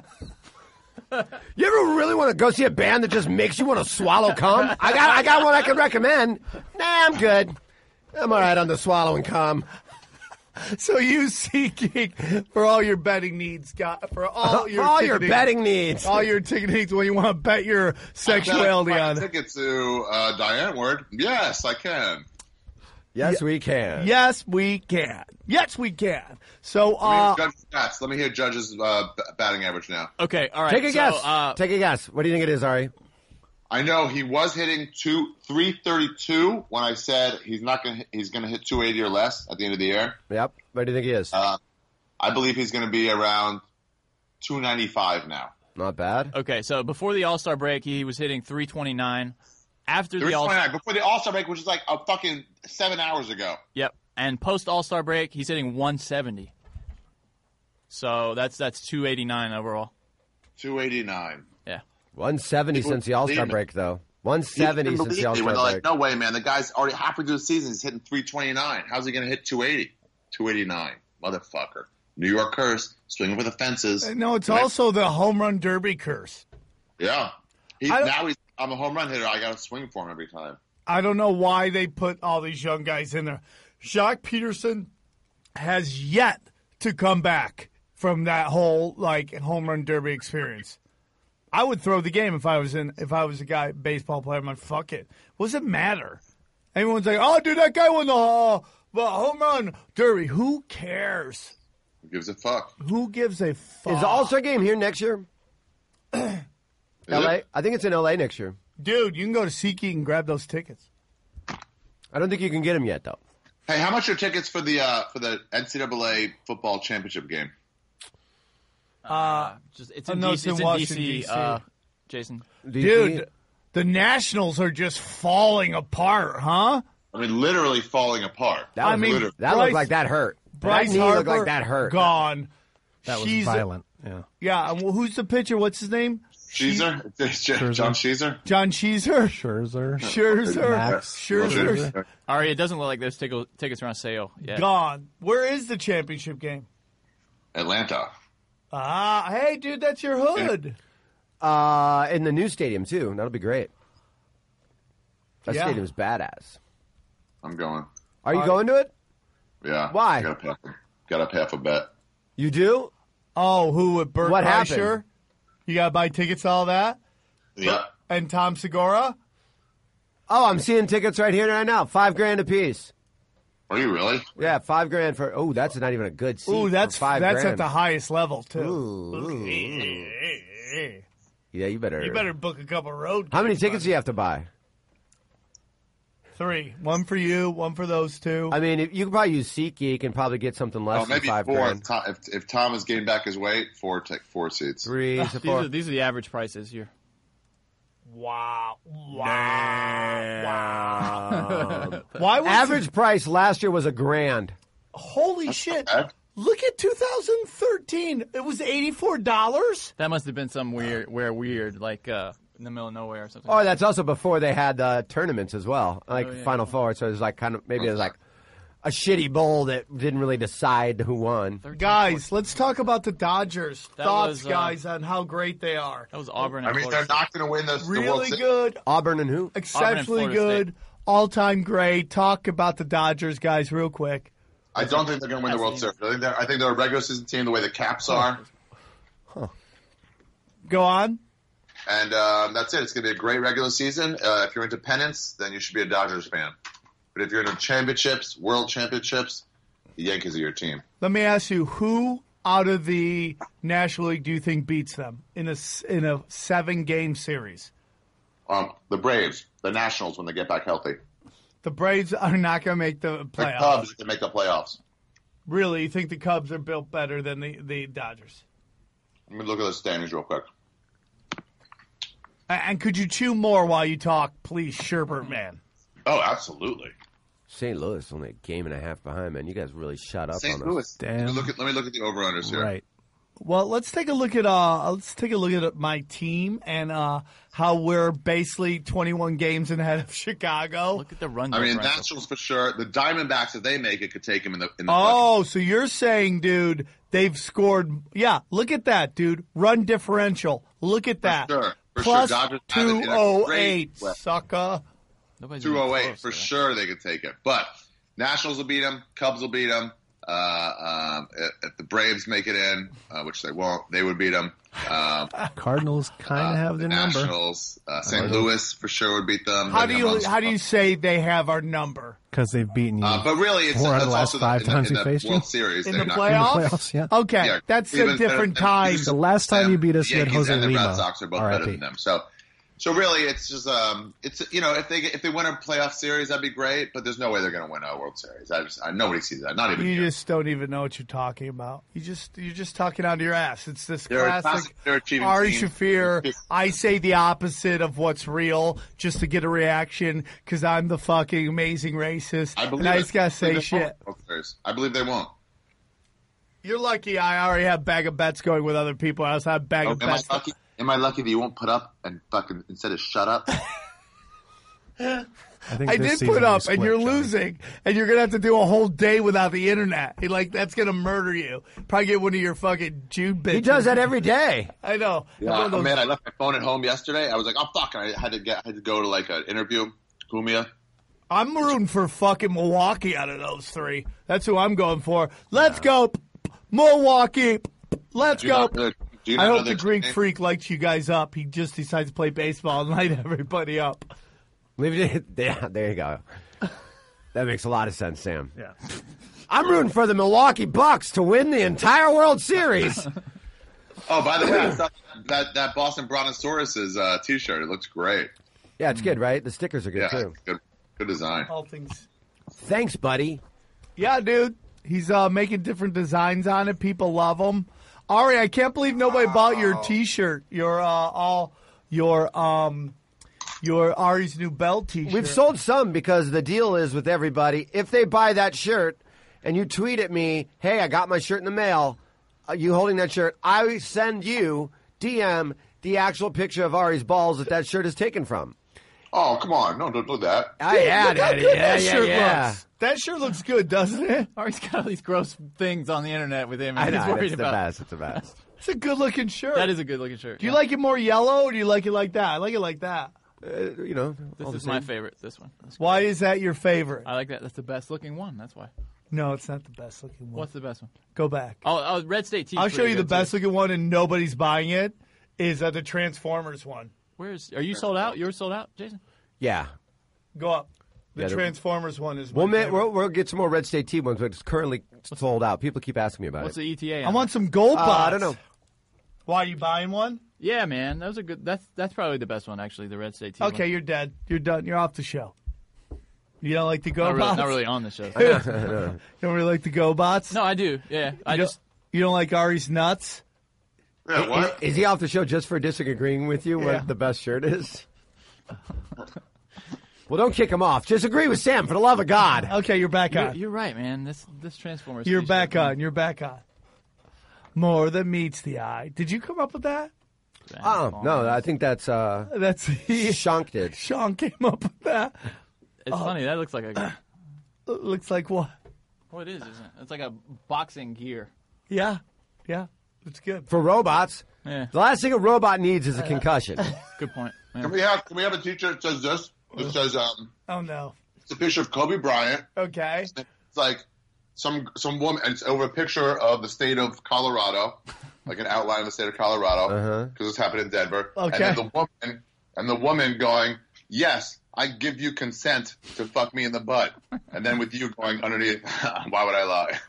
You ever really want to go see a band that just makes you want to swallow cum? I got. I got one I can recommend. Nah, I'm good. I'm all right on the swallow and cum. So use SeatGeek for all your betting needs, guy, for all For your all your ticketing- betting needs. all your ticket needs when you want to bet your sexuality Buy a on it. ticket to uh, Diane Ward. Yes, I can. Yes, we can. Yes, we can. Yes, we can. So, Let uh, me hear Judge's stats. Let me hear Judge's uh, b- batting average now. Okay, all right. Take a so, guess. Uh, Take a guess. What do you think it is, Ari? I know he was hitting two, three thirty-two when I said he's not going. He's going to hit two eighty or less at the end of the year. Yep. What do you think he is? Uh, I believe he's going to be around two ninety-five now. Not bad. okay, so before the All-Star break, he was hitting three twenty-nine. After the three All twenty-nine before the All Star break, which is like a fucking seven hours ago. Yep. And post All-Star break, he's hitting one seventy. So that's that's two eighty-nine overall. two eighty-nine. Yeah. one seventy People since the All Star believe it. break, though. one seventy People since the believe All me Star when break. they're like, no way, man. The guy's already halfway through the season. He's hitting three twenty-nine. How's he going to hit two eighty? two eighty-nine. Motherfucker. New York curse. Swinging for the fences. no, it's Right? also the home run derby curse. Yeah. He, I don't- now he's. I'm a home run hitter. I got to swing for him every time. I don't know why they put all these young guys in there. Jacques Peterson has yet to come back from that whole like home run derby experience. I would throw the game if I was in if I was a guy baseball player. I'm like, fuck it. What does it matter? Everyone's like, oh, dude, that guy won the, uh, the home run derby. Who cares? Who gives a fuck? Who gives a fuck? Is the All Star game here next year? L A? it? I think it's in L A next year. Dude, you can go to SeatGeek and grab those tickets. I don't think you can get them yet, though. Hey, how much are tickets for the uh, for the N C double A football championship game? Uh, just it's oh, in no, D it's C. in It's in Washington, D C. D C. Uh, Jason. D C? Dude, the Nationals are just falling apart, huh? I mean, literally falling apart. That, was, I mean, literally- that Bryce- looked like that hurt. Bryce that knee Harper looked like that hurt. gone. That was She's- violent. Yeah. Yeah, and who's the pitcher? What's his name? Sheezer? It's J- John Sheezer? John Sheezer. Scherzer. Scherzer. Max Scherzer. Ari, it doesn't look like those tickle, tickets are on sale yet. Gone. Where is the championship game? Atlanta. Ah, hey, dude, that's your hood. Uh, in the new stadium, too. That'll be great. That Yeah. stadium's badass. I'm going. Are you Are- going to it? Yeah. Why? Got up half, got up half a bet. You do? Oh, who with Bert What Kreischer? happened? You got to buy tickets, all that? Yeah. And Tom Segura? Oh, I'm seeing tickets right here right now. Five grand a piece. Are you really? Yeah, five grand for. Oh, that's not even a good seat. Ooh, that's for five that's grand. at the highest level, too. Ooh, ooh, Hey, hey, hey. Yeah, you better. You better book a couple road How many trips, tickets do buddy. you have to buy? Three. One for you, one for those two. I mean, if, you could probably use SeatGeek and probably get something less Oh, than maybe five four. grand. If Tom, if, if Tom is getting back his weight, four take four seats. Three, so These four. are, these are the average prices here. Wow. Wow. Wow. Why was Average price last year was a grand. Holy shit. bad. Look at two thousand thirteen. It was eighty-four dollars. That must have been some weird, where weird, like uh, in the middle of nowhere or something. Oh, that's also before they had uh, tournaments as well, like Oh, yeah. Final Four. So it was like kind of maybe it was like a shitty bowl that didn't really decide who won. Guys, let's talk about the Dodgers. That Thoughts, was, uh, guys, on how great they are. That was Auburn. I and mean, Florida they're State. not going to win the, the World Really Series. good, Auburn and who? exceptionally Florida good, all-time great. Talk about the Dodgers, guys, real quick. I don't think they're going to win the World Series. I think they're, I think they're a regular season team the way the Caps are. Go on. And um, that's it. It's going to be a great regular season. Uh, if you're into pennants, then you should be a Dodgers fan. But if you're into championships, world championships, the Yankees are your team. Let me ask you, who out of the National League do you think beats them in a, s- in a seven-game series? Um, the Braves, the Nationals, when they get back healthy. The Braves are not going to make the The playoffs. Cubs can make the playoffs. Really, you think the Cubs are built better than the, the Dodgers? Let me look at the standings real quick. A- And could you chew more while you talk, please, Sherbert man? Oh, absolutely. Saint Louis only a game and a half behind, man. You guys really shut up Saint on Louis. us. Damn. Let me look at, let me look at the over-unders here. Right. Well, let's take a look at uh, let's take a look at my team and uh, how we're basically twenty-one games ahead of Chicago. Look at the run I mean, differential. Nationals for sure. The Diamondbacks, if they make it, could take them in the in the Oh, so you're saying, dude, they've scored? Yeah, look at that, dude. Run differential. Look at that. sure. For Plus sure. Dodgers have it in two a oh eight, great way. sucker. Nobody's two even oh eight close for to that. sure they could take it. But Nationals will beat them. Cubs will beat them. Uh, um, if, if the Braves make it in, uh, which they won't, they would beat them. Um, Cardinals kind of uh, have the their number. Nationals, uh, Saint Louis for sure would beat them. How They're do you amongst- how do you say they have our number? Because they've beaten you Uh, but really, it's, four out that's of the last also five the, in, times the, we in the faced you. World Series. In they're the not- playoffs? In the playoffs, yeah. Okay, Yeah, that's a Cleveland, different they're- time. they're- The last time them, you beat us, the you had Yankees Jose and the Lima. Red Sox are both R I P. better than them. So, so really, it's just um, it's you know, if they if they win a playoff series, that'd be great. But there's no way they're going to win a World Series. I just I, nobody sees that. Not even You you. just don't even know what you're talking about. You just you're just talking out of your ass. It's this They're a classic classic underachieving Ari team. Shaffir. I say the opposite of what's real just to get a reaction because I'm the fucking amazing racist. I believe and I it. just gotta I say believe they shit. won't. World Series. I believe they won't. You're lucky. I already have bag of bets going with other people. I also have bag Oh, of am I bets. lucky? Am I lucky that you won't put up and fucking instead of shut up? I, think I this did season put we up, split, and you're Johnny. losing, and you're gonna have to do a whole day without the internet. Like that's gonna murder you. Probably get one of your fucking Jew bitches. He does that every day. I know. Yeah, One of oh, those- man, I left my phone at home yesterday. I was like, oh fuck, and I had to get, I had to go to like an interview. Cumia. I'm rooting for fucking Milwaukee out of those three. That's who I'm going for. Let's go, Milwaukee. Let's Do you go. not know- do you not I know hope the their Greek name? freak lights you guys up. He just decides to play baseball and light everybody up. Leave it. Yeah, there you go. That makes a lot of sense, Sam. Yeah. I'm rooting for the Milwaukee Bucks to win the entire World Series. Oh, by the way, I saw that that Boston Brontosaurus's uh, T-shirt. It looks great. Yeah, it's good, right? The stickers are good Yeah, too. good, good design. All things. Thanks, buddy. Yeah, dude. He's uh, making different designs on it. People love them. Ari, I can't believe nobody bought your T-shirt. Your uh, all your um your Ari's new belt T-shirt. We've sold some because the deal is with everybody. If they buy that shirt and you tweet at me, "Hey, I got my shirt in the mail," uh, you holding that shirt, I send you D M the actual picture of Ari's balls that that shirt is taken from. Oh, come on. No, don't do that. Oh, yeah, Look how Daddy. good Yeah, that yeah, shirt yeah. looks. That shirt looks good, doesn't it? Ari's got all these gross things on the internet with him. And I know. he's worried It's the about. best. It's the best. It's a good looking shirt. That is a good looking shirt. Do you yeah. like it more yellow or do you like it like that? I like it like that. Uh, you know, This all the is my same. favorite. This one. That's Why is that your favorite? I like that. That's the best looking one. That's why. No, it's not the best looking one. What's the best one? Go back. Oh, oh Red State T. I'll show you the best looking one and nobody's buying it is uh, the Transformers one. Where's? Are you sold out? You're sold out, Jason. Yeah. Go up. The Yeah, the- Transformers one is my We'll, ma- favorite. we'll, we'll get some more Red State T ones, but it's currently sold out. People keep asking me about What's it. the E T A? I on want it? some gold Uh, bots. I don't know. Why, you buying one? Yeah, man, those are good. That's that's probably the best one, actually. The Red State T. Okay, one. you're dead. You're done. You're off the show. You don't like the go Not really, bots? not really on the show. You don't really like the go bots? No, I do. Yeah, I you don't, just. you don't like Ari's nuts? Yeah, what? Is he off the show just for disagreeing with you Yeah. what the best shirt is? Well, don't kick him off. Just agree with Sam, for the love of God. Okay, you're back You're, on. you're right, man. This this Transformers. You're t-shirt, back man. on. You're back on. More than meets the eye. Did you come up with that? Uh, no, I think that's uh, That's he. Shonk did. Sean came up with that. It's funny. That looks like a. Looks like what? Well, it is, isn't it? It's like a boxing gear. Yeah, yeah. It's good. For robots, Yeah. the last thing a robot needs is a concussion. Good point. Yeah. Can we have Can we have a T-shirt that says this? It says um, Oh no. it's a picture of Kobe Bryant. Okay. It's like some some woman, and it's over a picture of the state of Colorado, like an outline of the state of Colorado, because Uh-huh. this happened in Denver. Okay. And then the woman and the woman going, "Yes, I give you consent to fuck me in the butt," and then with you going underneath, "Why would I lie?"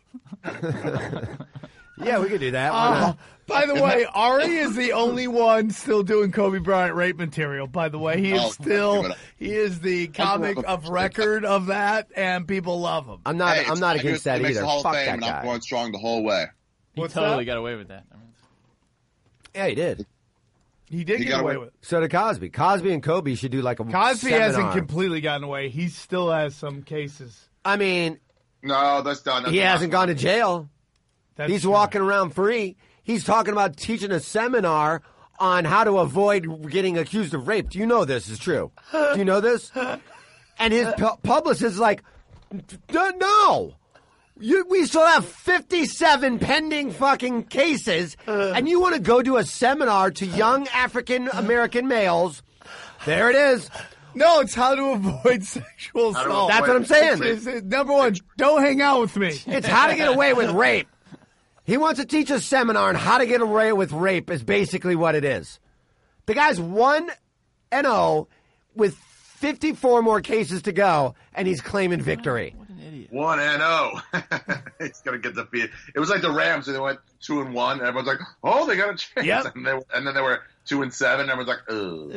Yeah, we could do that. Why Uh, not? by the way, Ari is the only one still doing Kobe Bryant rape material. By the way, he is Oh, still give it up. he is the comic of record of that, and people love him. I'm not. Hey, I'm it's not fine. against It that makes either. the Hall of Fuck Fame, that and I'm guy. going strong the whole way. He What's totally that? got away with that. I mean, Yeah, he did. He did He get got away away- with it. So did Cosby. Cosby and Kobe should do like a Cosby seminar. hasn't completely gotten away. He still has some cases. I mean, No, that's done. That's he the hasn't last gone to jail. That's He's true. walking around free. He's talking about teaching a seminar on how to avoid getting accused of rape. Do you know this is true? Do you know this? And his pu- publicist is like, "D- no. You, we still have fifty-seven pending fucking cases, and you want to go to a seminar to young African American males. There it is. No, it's how to avoid sexual How to assault. That's what I'm saying. It's- it's- number one, don't hang out with me. It's how to get away with rape. He wants to teach a seminar on how to get away with rape is basically what it is. The guy's one and oh with fifty-four more cases to go, and he's claiming victory. What an idiot. One and oh. He's going to get defeated. It was like the Rams, and they went two and one, and everyone's like, oh, they got a chance. Yep. And, they, and then they were two and seven, and everyone's like, ugh.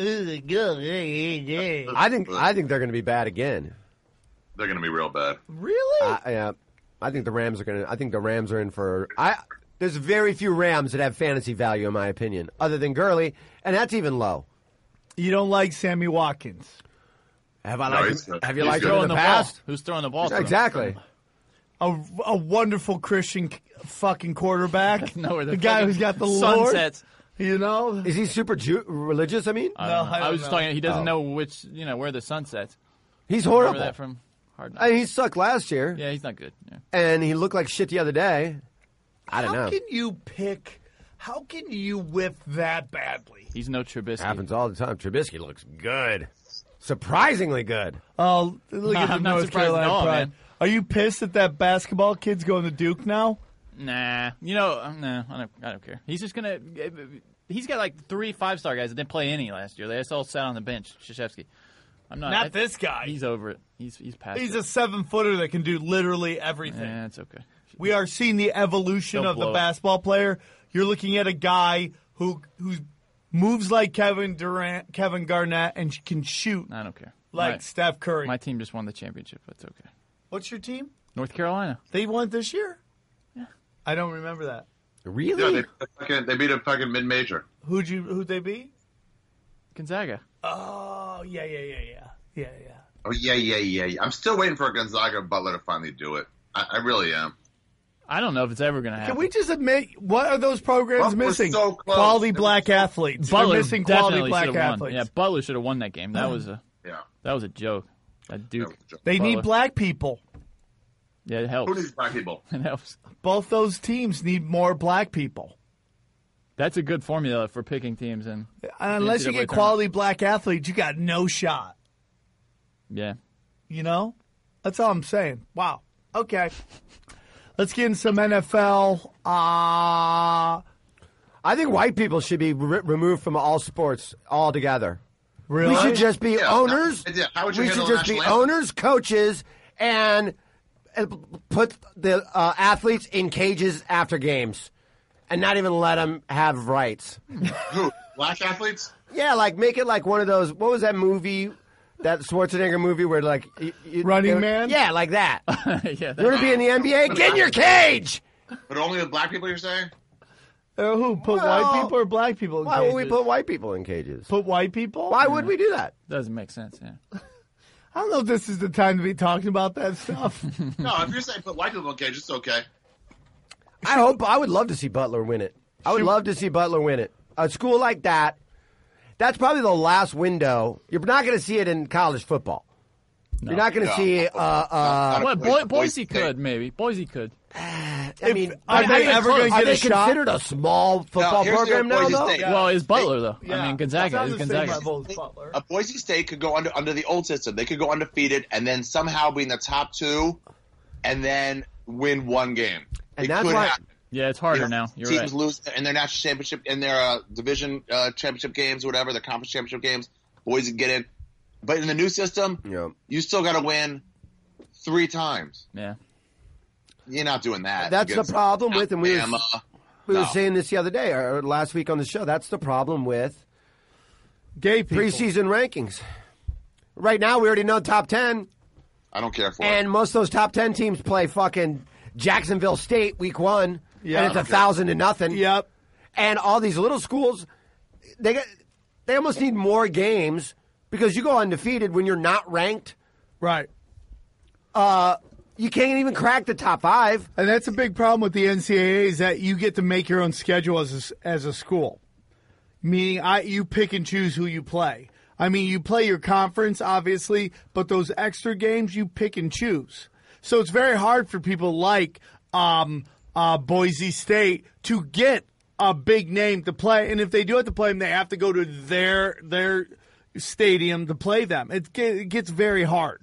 I think I think they're going to be bad again. They're going to be real bad. Really? I, yeah, I think the Rams are going to. I think the Rams are in for. I there's very few Rams that have fantasy value, in my opinion, other than Gurley, and that's even low. You don't like Sammy Watkins? Have I No, liked he's him? good. Have you He's liked good. him Throwing in the the past? ball. Who's throwing the ball? to him? Exactly. A, a wonderful Christian fucking quarterback. No, where the guy fucking who's got the Lord. sunsets. You know? Is he super Jew- religious? I mean, I, No, don't know. I don't I was just know. talking. He doesn't Oh. know which, you know, where the sun sets. he's Remember horrible. that from Hard Knocks? I mean, he sucked last year, Yeah, he's not good. Yeah. and he looked like shit the other day. I don't How know. can you pick? How can you whiff that badly? He's no Trubisky. Happens all the time. Trubisky looks good, surprisingly good. Oh, look No, at the I'm not North surprised at Carolina all, pride. man. Are you pissed that that basketball kid's going to Duke now? Nah, you know, uh, nah, I don't, I don't care. He's just gonna. He's got like three five-star guys that didn't play any last year. They just all sat on the bench. Krzyzewski. I'm not. Not I- this guy. He's over it. He's he's past He's it. a seven footer that can do literally everything. Yeah, it's okay. We are seeing the evolution Don't of the blow it. basketball player. You're looking at a guy who who moves like Kevin Durant, Kevin Garnett, and can shoot I don't care. like my, Steph Curry. my team just won the championship. That's okay. What's your team? North Carolina. They won this year. Yeah, I don't remember that. Really? Yeah, they, they fucking, they beat a fucking mid-major. Who'd you who'd they beat? Gonzaga. Oh yeah yeah yeah yeah yeah yeah. Oh, yeah, yeah, yeah, yeah. I'm still waiting for Gonzaga Butler to finally do it. I, I really am. I don't know if it's ever gonna happen. Can we just admit what are those programs Well, we're missing? so close. Quality They were black so- athletes. Butler They're missing quality definitely black should have won. athletes. Yeah, Butler should have won that game. That was a Yeah. that was a joke. That Duke. That was a joke. They need Butler. black people. Yeah, it helps. Who needs black people? It helps. Both those teams need more black people. That's a good formula for picking teams, and Unless you N C double A get quality black athletes, you got no shot. yeah. You know? That's all I'm saying. Wow. Okay. Let's get in some N F L. Uh, I think white people should be re- removed from all sports altogether. really? We should just be Yeah, owners. yeah, how would you we should handle just be national anthem? owners, coaches, and uh, put the uh, athletes in cages after games, and not even let them have rights. Who? Black athletes? Yeah, like make it like one of those. What was that movie? That Schwarzenegger movie where like you, you- Running it- Man? Yeah, like that. yeah. You want to be in the N B A? Get in your cage. But only with black people, you're saying? Uh, who? Put Well, white people or black people in Why cages? would we put white people in cages? Put white people? Why would we do that? Doesn't make sense. Yeah. I don't know if this is the time to be talking about that stuff. No, if you're saying put white people in cage, it's okay. I hope. I would love to see Butler win it. I would Should- love to see Butler win it. A school like that. That's probably the last window. You're not going to see it in college football. You're not going to No. see. Uh, uh, Not Well, a Boy, Boise Boise State. could maybe. Boise could. I If- mean, are are they they, ever gonna are get they a shot? considered a small football here's the program now? Boise Though. State. Well, it's Butler though. Yeah. I mean, Gonzaga Sounds is the same Gonzaga. level as Butler. A Boise State could go under under the old system. They could go undefeated and then somehow be in the top two, and then win one game. And it that's could why- happen. Yeah, it's harder You know, now. You're teams right. lose in their national championship, in their uh, division uh, championship games, or whatever, their conference championship games. Boys get in, but in the new system, Yeah. you still got to win three times. Yeah. You're not doing that. That's the against problem with, and we were, Alabama. we were No. saying this the other day or last week on the show. That's the problem with Gay people. preseason rankings. Right now, we already know top ten, I don't care for and it. most of those top ten teams play fucking Jacksonville State week one, Yeah. and it's a Okay. thousand to nothing. Yep. And all these little schools, they get, they almost need more games because you go undefeated when you're not ranked. Right. You can't even crack the top five. And that's a big problem with the N C double A is that you get to make your own schedule as a, as a school. Meaning, I you pick and choose who you play. I mean, you play your conference, obviously, but those extra games you pick and choose. So it's very hard for people like um, uh, Boise State to get a big name to play. And if they do have to play them, they have to go to their their stadium to play them. It, get, it gets very hard.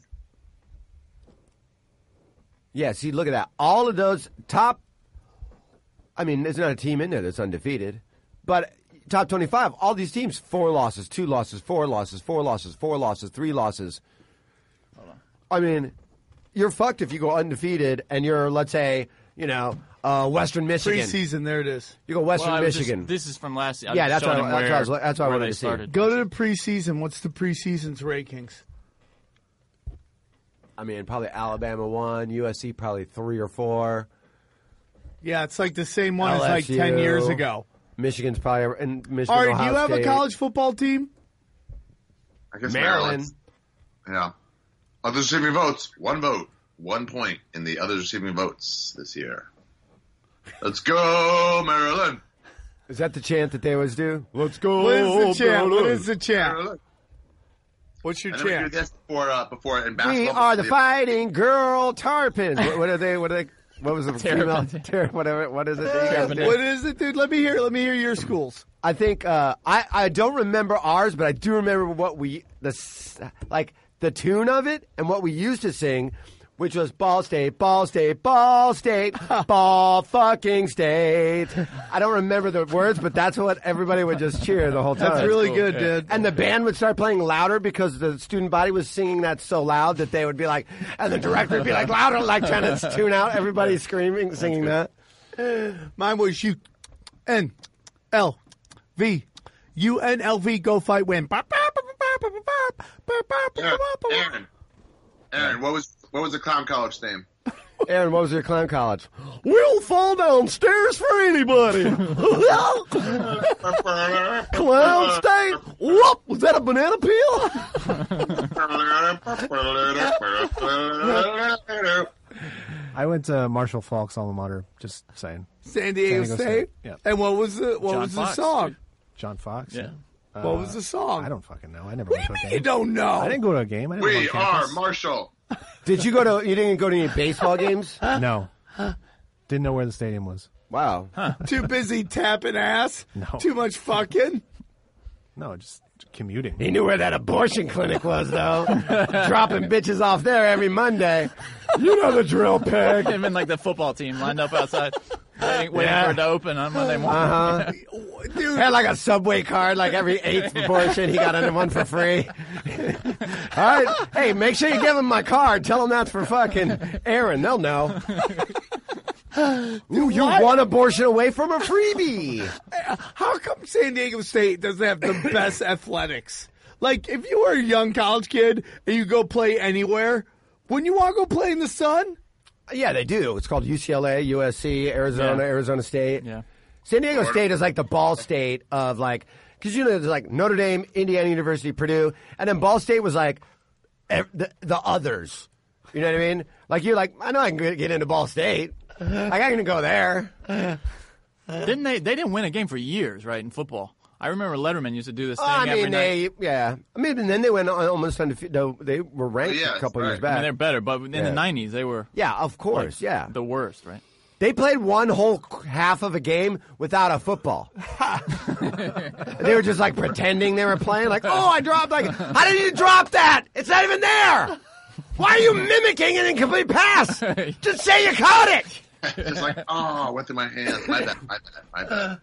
Yeah, see, look at that. All of those top, I mean, there's not a team in there that's undefeated. But top twenty-five, all these teams, four losses, two losses, four losses, four losses, four losses, three losses. I mean, you're fucked if you go undefeated and you're, let's say, you know, uh, Western Michigan. Preseason, there it is. You go Western Well, I was Michigan. Just, this is from last year. Yeah, that's what what I- that's what I was- that's what I wanted to see. started. Go to the preseason. What's the preseason's rankings? I mean, probably Alabama one, U S C probably three or four. Yeah, it's like the same one as like L S U. ten years ago. Michigan's probably and Michigan. All right, Ohio do you have State. a college football team? I guess Maryland. Maryland. Yeah. Others receiving votes. One vote. One point in the others receiving votes this year. Let's go, Maryland. Is that the chant that they always do? Let's go. What is the chant? What Maryland. is the chant? Maryland. What's your And then we do chant? this before, uh, before in basketball. We are the fighting girl Tarpons. What, what are they? What are they? What was the female? Ter- whatever. What is it? What is it, dude? Let me hear. Let me hear your schools. I think uh, I I don't remember ours, but I do remember what we the s- like the tune of it and what we used to sing, which was Ball State, Ball State, Ball State, Ball fucking State. I don't remember the words, but that's what everybody would just cheer the whole time. That's really cool. good, Yeah. dude. And the band would start playing louder because the student body was singing that so loud that they would be like, and the director would be like louder, like trying to tune out everybody screaming, singing that. Mine was U N L V. U N L V, go fight, win. Aaron, Aaron, Aaron, what was what was the clown college name? Aaron, what was your clown college? We'll fall downstairs for anybody. Clown State. Whoop! Was that a banana peel? I went to Marshall Falk's alma mater. Just saying. San Diego, San Diego State. State, yeah. And what was the what John was Fox, the song? dude. John Fox. Yeah. Uh, What was the song? I don't fucking know. I never What went do to you a mean you game. don't know? I didn't go to a game. I didn't We go on are campus. Marshall. Did you go to? You didn't go to any baseball games? No. Didn't know where the stadium was. Wow. Too busy tapping ass? No. Too much fucking? No, just commuting. He knew where that abortion clinic was, though. Dropping bitches off there every Monday. You know the drill, pig. Him and like the football team lined up outside, waiting, waiting Yeah. for it to open on Monday morning. Uh-huh. Dude, Had like a Subway card, like every eighth abortion, he got another one for free. All right. Hey, make sure you give him my card. Tell him that's for fucking Aaron. They'll know. Ooh, you're what? one abortion away from a freebie. how come San Diego State doesn't have the best athletics? Like, if you were a young college kid and you go play anywhere, wouldn't you want to go play in the sun? Yeah, they do. It's called U C L A, U S C, Arizona, Yeah. Arizona State. Yeah. San Diego State is like the Ball State of like, because you know there's like Notre Dame, Indiana University, Purdue, and then Ball State was like ev- the, the others. You know what I mean? Like you're like, I know I can get get into Ball State. Like I can go there. Didn't they? They didn't win a game for years, right? In football, I remember Letterman used to do this thing Oh, I every mean, night. they yeah. I mean, and then they went on almost undefeated. No, they were ranked Oh, yeah, a couple right. years I back. mean, they're better, but in Yeah. the nineties they were yeah, of course, yeah. the worst, right? They played one whole half of a game without a football. They were just like pretending they were playing. Like, oh, I dropped. Like, how did you drop that? It's not even there. Why are you mimicking an incomplete pass? Just say you caught it. Just like, oh, went through my hand. My bad, my bad, my bad.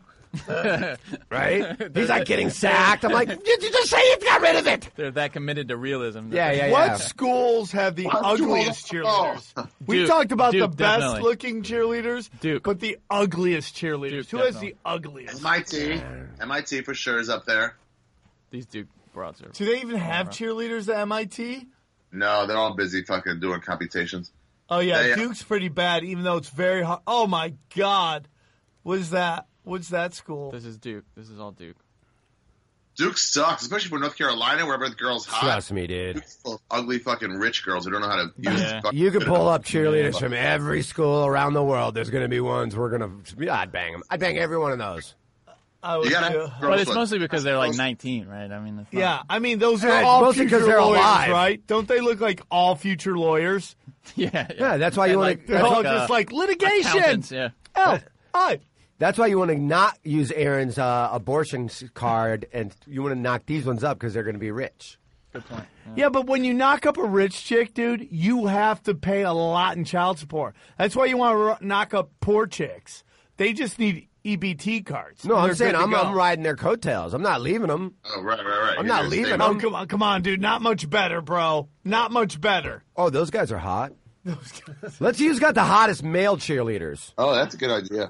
Right? He's like getting sacked. I'm like, you, you just say you got rid of it. They're that committed to realism. Yeah, yeah, What yeah. schools have the What ugliest schools? cheerleaders? We Duke. talked about the Duke, best definitely. looking cheerleaders, Duke. but the ugliest cheerleaders. Duke, Who has definitely. the ugliest? M I T, M I T for sure is up there. These Duke broads are. Do they even have cheerleaders at M I T? No, they're all busy fucking doing computations. Oh yeah, They- Duke's pretty bad, even though it's very hard. Oh my God, what is that? What's that school? This is Duke. This is all Duke. Duke sucks, especially for North Carolina, wherever the girls hot. Trust me, dude. Duke's full of ugly fucking rich girls who don't know how to use. Yeah. fucking- You could pull up cheerleaders from every school around the world. There's going to be ones we're going to. I'd bang them. I'd bang every one of those. I would You gotta do- have But girls it's with- mostly because they're like nineteen, right? I mean, it's not- yeah, I mean those are Yeah, it's all mostly 'cause future they're lawyers, alive. right? Don't they look like all future lawyers? yeah, yeah. Yeah, that's why you And, want like, to. They're all like, just uh, like litigation. accountants, yeah. Oh, hi. That's why you want to not use Aaron's uh, abortion s- card, and you want to knock these ones up because they're going to be rich. Good point. Yeah. Yeah, but when you knock up a rich chick, dude, you have to pay a lot in child support. That's why you want to r- knock up poor chicks. They just need E B T cards. No, I'm They're saying good to I'm, go. I'm riding their coatails. I'm not leaving them. Oh, right, right, right. I'm You're not gonna leaving stay- them. Oh, come on, come on, dude. Not much better, bro. Not much better. Oh, those guys are hot. Let's see who's got the hottest male cheerleaders. Oh, that's a good idea.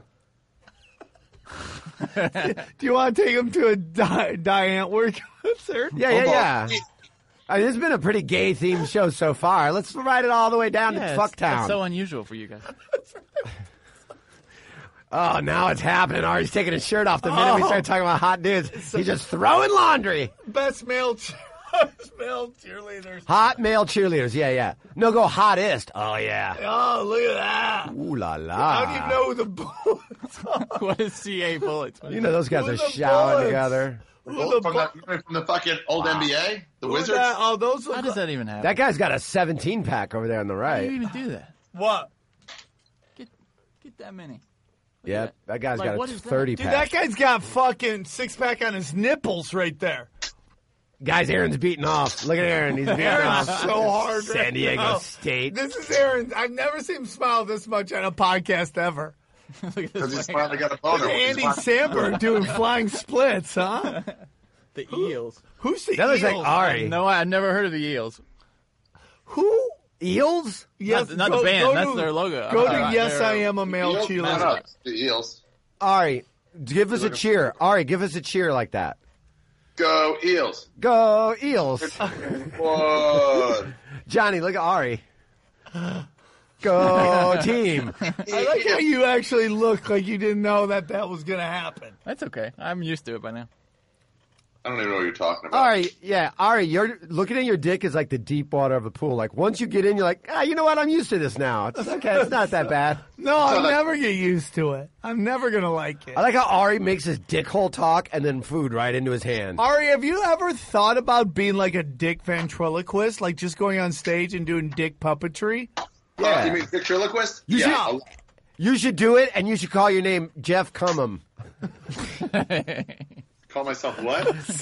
Do you want to take him to a Di- Diane work concert? Yeah, yeah, Hold yeah. on. I mean, it's been a pretty gay-themed show so far. Let's ride it all the way down Yeah, to it's, Fucktown. it's so unusual for you guys. Oh, now it's happening. Ari's taking his shirt off the minute we Oh. start talking about hot dudes. He's just throwing laundry. Best male, che- best male cheerleaders. Hot male cheerleaders. Yeah, yeah. No, go hottest. Oh, yeah. Oh, look at that. Ooh la la. How do you know who the bullets are? What is C A bullets? You know those guys Who are the showering bullets? together. Who Oh, the from, bu- the, from the fucking old N B A? The who Wizards? that- Oh, those look How does that even happen? That guy's got a seventeen pack over there on the How do you right. even do that? What? Get get that many. Yep, that guy's Like, got what a is that? thirty Dude, pack. that guy's got fucking six pack on his nipples right there. Guys, Aaron's beating off. Look at Aaron. He's beating Aaron's off. so hard. San right Diego now. State. This is Aaron. I've never seen him smile this much on a podcast ever. Look at Because this he's thing. finally got a boner. Andy He's finally- Samberg doing flying splits, huh? The eels. Who's the That looks like Eels? Ari. No, I've never heard of the eels. Who? Eels? Yes, not the band, that's their logo. Go Uh, to Yes, they're- I Am a Male Eels? No, Cheerleader. no, it's the Eels. Ari, give us a cheer. Ari, give us a cheer like that. Go Eels. Go Eels. Whoa. Johnny, look at Ari. Go team. I like how you actually look like you didn't know that that was going to happen. That's okay. I'm used to it by now. I don't even know what you're talking about. Ari, yeah, Ari, you're looking at your dick is like the deep water of the pool. Like once you get in, you're like, ah, you know what? I'm used to this now. It's okay. It's not that bad. No, I'll like- never get used to it. I'm never going to like it. I like how Ari makes his dick hole talk and then food right into his hand. Ari, have you ever thought about being like a dick ventriloquist? Like just going on stage and doing dick puppetry? Uh, you mean ventriloquist? You yeah. should- I'll- You should do it, and you should call your name Jeff Cumham. Call myself what?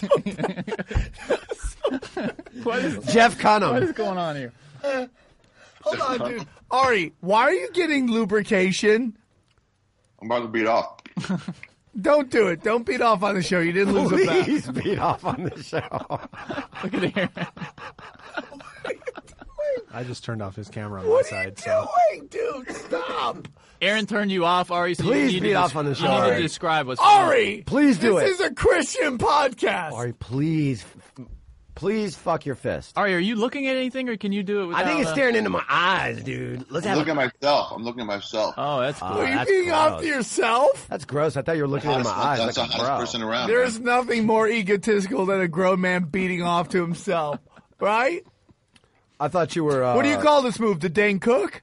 What is, Jeff what Cunham. is going on here? Hold on, dude. Ari, why are you getting lubrication? I'm about to beat off. Don't do it. Don't beat off on the show. You didn't lose a bet. Please beat off on the show. Look at here. I just turned off his camera on my What are you side. So doing, dude? Stop. Aaron turned you off, Ari. So Please you need beat to off des- on the You show, need Ari. to describe what's going on. Ari, Please do this it. is a Christian podcast. Ari, please, please fuck your fist. Ari, are you looking at anything, or can you do it without? I think it's uh, staring into my eyes, dude. Let's I'm have looking a, at myself. I'm looking at myself. Oh, that's cool. Oh, Are you that's being off gross. to yourself? That's gross. I thought you were looking into my eyes That's like the a hottest bro. person around. There's nothing more egotistical than a grown man beating off to himself, right? I thought you were. Uh, What do you call this move? The Dane Cook?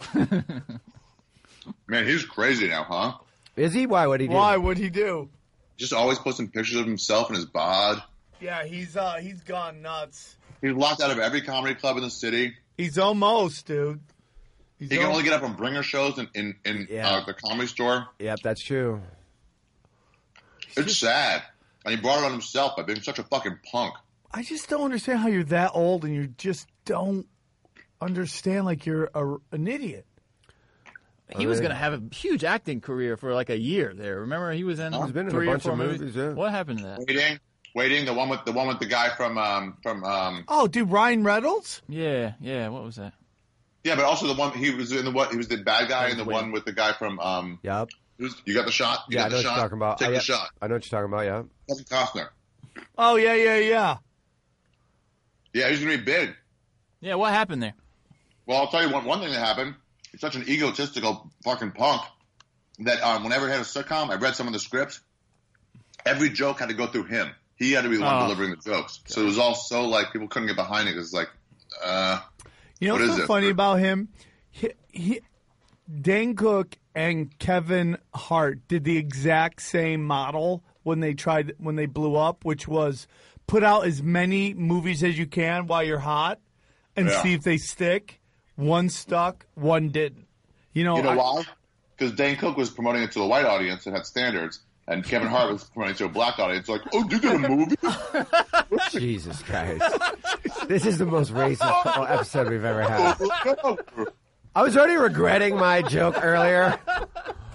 Man, he's crazy now, huh? Is he? Why would he do? Why would he do? Just always posting pictures of himself and his bod. Yeah, he's uh he's gone nuts. He's locked out of every comedy club in the city. He's almost, dude. He's He can al- only get up on bringer shows in, in, in Yeah. uh, the comedy store. Yep, that's true. It's sad. And he brought it on himself by being such a fucking punk. I just don't understand how you're that old and you just don't understand like you're a, an idiot. He was going to have a huge acting career for like a year there. Remember, he was in He's been in a three or bunch four of movies. movies, yeah. What happened to that? Waiting, waiting. The one with the one with the guy from um from um Oh, dude, Ryan Reynolds? Yeah, yeah. What was that? yeah, but also the one he was in the what he was the bad guy and the Waiting. one with the guy from um. Yep. Who's, you got the shot. You Yeah, I got know the what shot. you're talking about. Take I, the yeah, shot. I know what you're talking about. Yeah. Kevin Costner. Oh, yeah, yeah, yeah. Yeah, he's gonna be big. Yeah, what happened there? Well, I'll tell you one one thing that happened. He's such an egotistical fucking punk that um, whenever he had a sitcom, I read some of the scripts. Every joke had to go through him. He had to be the one Oh. delivering the jokes. So it was all so like people couldn't get behind it because like, uh, You know What what's is so it? funny about him? He, he, Dane Cook and Kevin Hart did the exact same model when they tried when they blew up, which was put out as many movies as you can while you're hot and Yeah. see if they stick. One stuck, one didn't. You know, you know I- why? Because Dane Cook was promoting it to a white audience that had standards, and Kevin Hart was promoting it to a black audience. Like, oh, you did a movie? Jesus Christ. This is the most racist episode we've ever had. I was already regretting my joke earlier.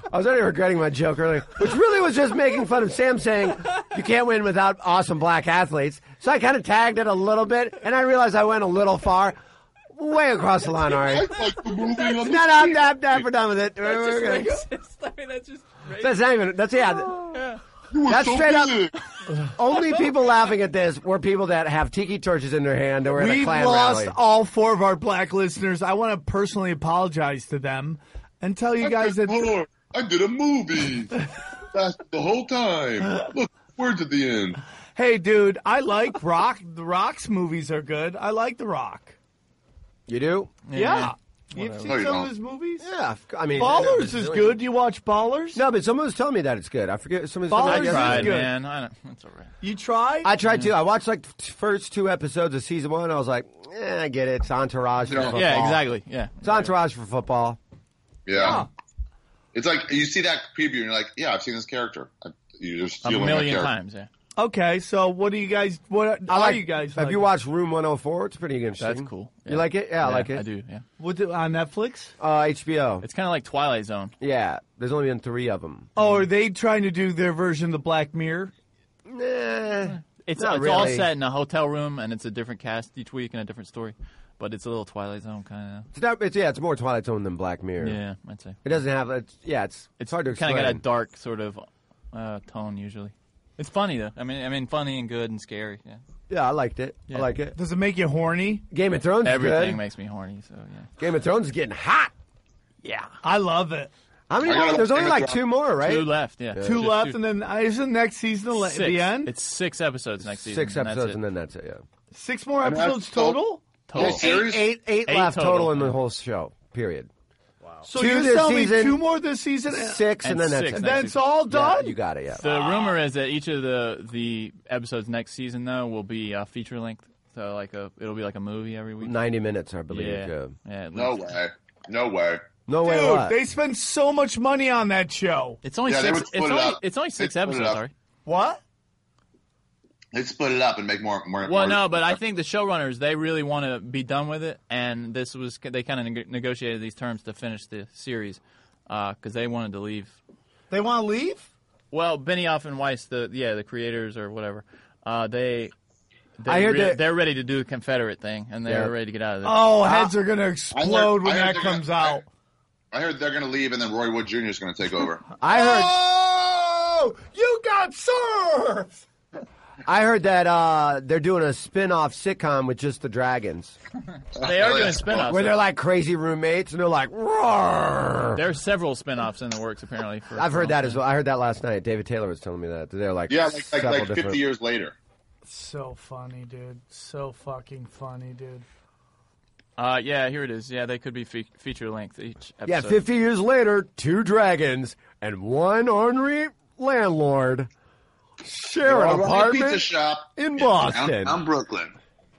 I was already regretting my joke earlier, which really was just making fun of Sam saying you can't win without awesome black athletes. So I kind of tagged it a little bit, and I realized I went a little far. Way across the line, Ari. Like the movie on the No, no, I'm, I'm, I'm, we're done with it. That's We're just gonna- racist. I mean, that's just racist. That's not even, that's, yeah. Yeah. That's so straight up. good. Only people laughing at this were people that have tiki torches in their hand or were at a We've Klan lost rally. all four of our black listeners. I want to personally apologize to them and tell you guys that. Hold on. I did a movie. That's the whole time. Look, words at the end. Hey, dude, I like Rock. The Rock's movies are good. I like The Rock. You do? Yeah. You've seen No, you some don't. of his movies? Yeah. I mean, Ballers is good. You watch Ballers? No, but someone was telling me that it's good. I forget. Someone's Ballers telling me is I I guess- tried, good. man. I don't, that's all right. You tried? I tried to. I watched like the first two episodes of season one. I was like, eh, I get it. It's Entourage for Yeah. football. Yeah, exactly. Yeah. It's Entourage for football. Yeah. It's like you see that preview and you're like, yeah, I've seen this character. I, you're just A feeling million that character. times, yeah. Okay, so what do you guys? What I are like, you guys? Have like? you watched Room one oh four? It's pretty interesting. That's cool. You like it? Yeah, I like it. I do, yeah. What do, on Netflix? Uh, H B O. It's kind of like Twilight Zone. Yeah, there's only been three of them. Oh, are they trying to do their version of the Black Mirror? Nah, It's, Not it's all really. set in a hotel room, and it's a different cast each week and a different story. But it's a little Twilight Zone kind it's not. It's yeah, it's more Twilight Zone than Black Mirror. of. Yeah, I'd say. It doesn't have. It's yeah. It's it's hard to Kind explain. of got a dark sort of uh, tone usually. It's funny though. I mean, I mean, funny and good and scary. Yeah. Yeah, I liked it. Yeah. I like it. Does it make you horny? Game of Thrones is Everything good. makes me horny. So yeah. Game of Thrones is getting hot. Yeah. I love it. How many I gotta more? There's watch only Game of like Thrones. two more, right? Two left. Yeah. Two Just left, two. and then uh, isn't next season the, Six. the end? It's six episodes next season. Six and that's episodes, it. and then that's it. Yeah. Six more And that's episodes total- total. Total. Whole series? Eight, eight, Eight left total. total. in the whole show. Period. So Two you're this telling me season, two more this season? Six, and, And then that's six it. next Then it's all Yeah, done? you got it. Yeah. The rumor is that each of the the episodes next season though will be uh, feature length. So like a it'll be like a movie every week. Ninety minutes, I believe. Yeah. Yeah. Yeah. at No least. way. No way. No way. Dude, what? they spend so much money on that show. It's only Yeah, they six. would It's split it only up. it's only They'd six split it episodes. up. Sorry. What? They'd split it up and make more. more Well, more, no, but I think the showrunners they really want to be done with it, and this was they kind of neg- negotiated these terms to finish the series because they wanted to leave. They want to leave? Well, Benioff and Weiss, the yeah, the creators or whatever, uh, they. They I heard re- that- they're ready to do the Confederate thing, and they're Yeah. ready to get out of this. Oh, heads are going to explode when I heard that they're comes gonna- out. I heard they're going to leave, and then Roy Wood Junior is going to take over. I heard. Oh, you got served. I heard that uh, they're doing a spin-off sitcom with just the dragons, They are Oh, doing yeah. spin-offs. where they're like crazy roommates, and they're like, roar. There are several spin-offs in the works apparently. For I've heard that as well. I heard that last night. David Taylor was telling me that. They're like, Yeah, like like, several like different- fifty years later. So funny, dude. So fucking funny, dude. Uh, yeah, here it is. Yeah, they could be fe- feature length each episode. Yeah, fifty years later, two dragons and one ornery landlord share All an right, apartment pizza shop in Boston. downtown Brooklyn.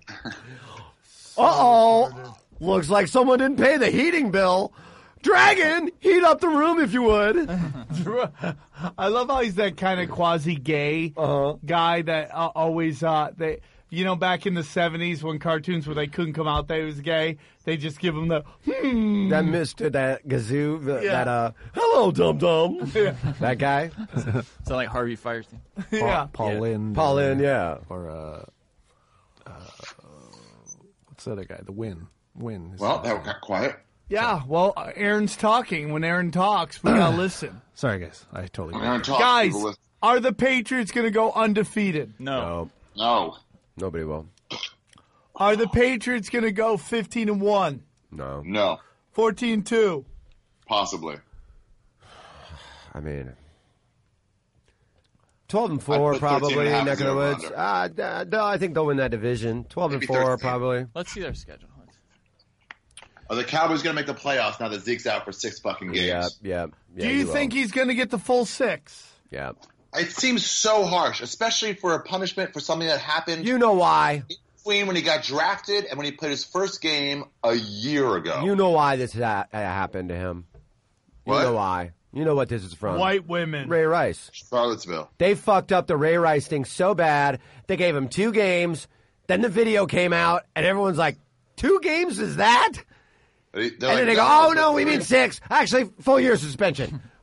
Uh-oh. Looks like someone didn't pay the heating bill. Dragon, heat up the room if you would. I love how he's that kind of quasi-gay Uh-huh. guy that uh, always uh, they. You know, back in the seventies when cartoons where they couldn't come out that he was gay, they just give him the hmm. That Mister that Gazoo, the, Yeah. that, uh, hello, dum-dum. That guy? Sound like Harvey Firestein. yeah. Paul Yeah. Lynn. Paul or, Lynn, yeah. Or, uh, uh, what's the other guy? The Win. Win. is Well, his that name. got quiet. Yeah, well, uh, Aaron's talking. When Aaron talks, we gotta listen. Sorry, guys. I totally. I'm going to talk. Guys, people listen. are the Patriots gonna go undefeated? No. No, No. nobody will. Are the Patriots gonna go fifteen and one, No. No. fourteen two? Possibly. I mean, twelve and I'd four put probably, thirteen and a half neck of the zero woods. under. Uh, d- uh, no, I think they'll win that division. twelve and Maybe four thirteen. probably. Let's see their schedule. Let's- Are the Cowboys going to make the playoffs now that Zeke's out for six fucking games? Yeah, yeah, yeah. Do you will. think he's gonna get the full six? Yeah. It seems so harsh, especially for a punishment for something that happened You know why? between when he got drafted and when he played his first game a year ago. You know why this ha- happened to him. You What? know why. You know what this is from. White women. Ray Rice. Charlottesville. They fucked up the Ray Rice thing so bad, they gave him two games. Then the video came out, and everyone's like, two games is that? They, And then they go, oh, no, we mean six. Actually, full year suspension.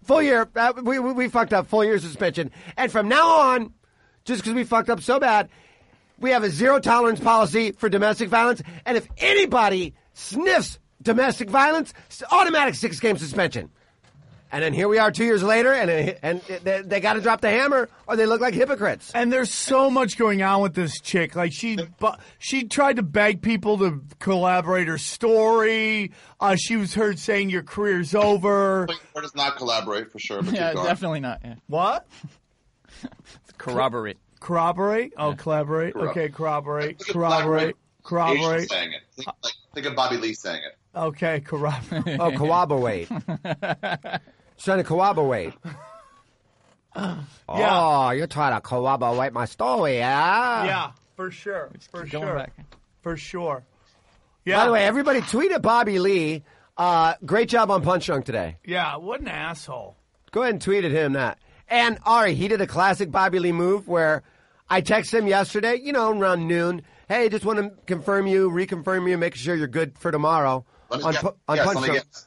full year. Uh, we, we we fucked up. Full year suspension. And from now on, just because we fucked up so bad, we have a zero tolerance policy for domestic violence. And if anybody sniffs domestic violence, it's automatic six game suspension. And then here we are two years later, and and they, they got to drop the hammer, or they look like hypocrites. And there's so much going on with this chick. Like she, she tried to beg people to collaborate her story. Uh, she was heard saying your career's over. Or does not collaborate for sure. But Yeah, keep going. definitely not. Yeah. What? Corroborate. Corroborate? Oh, collaborate. Corrоб- Okay, corroborate. Think of Corroborate. Asian Corroborate. saying it. Think, like, think of Bobby Lee saying it. Okay, corroborate. Oh, corroborate. Trying to corroborate. Yeah. Oh, you're trying to corroborate my story, yeah? Yeah, for sure. For Going sure. back. For sure. Yeah. By the way, everybody tweet at Bobby Lee. Uh, great job on Punch Drunk today. Yeah, what an asshole. Go ahead and tweet at him that. And Ari, he did a classic Bobby Lee move where I texted him yesterday, you know, around noon. Hey, just want to confirm you, reconfirm you, make sure you're good for tomorrow. Let me on guess. pu- on Yes, Punch let me Drunk. guess.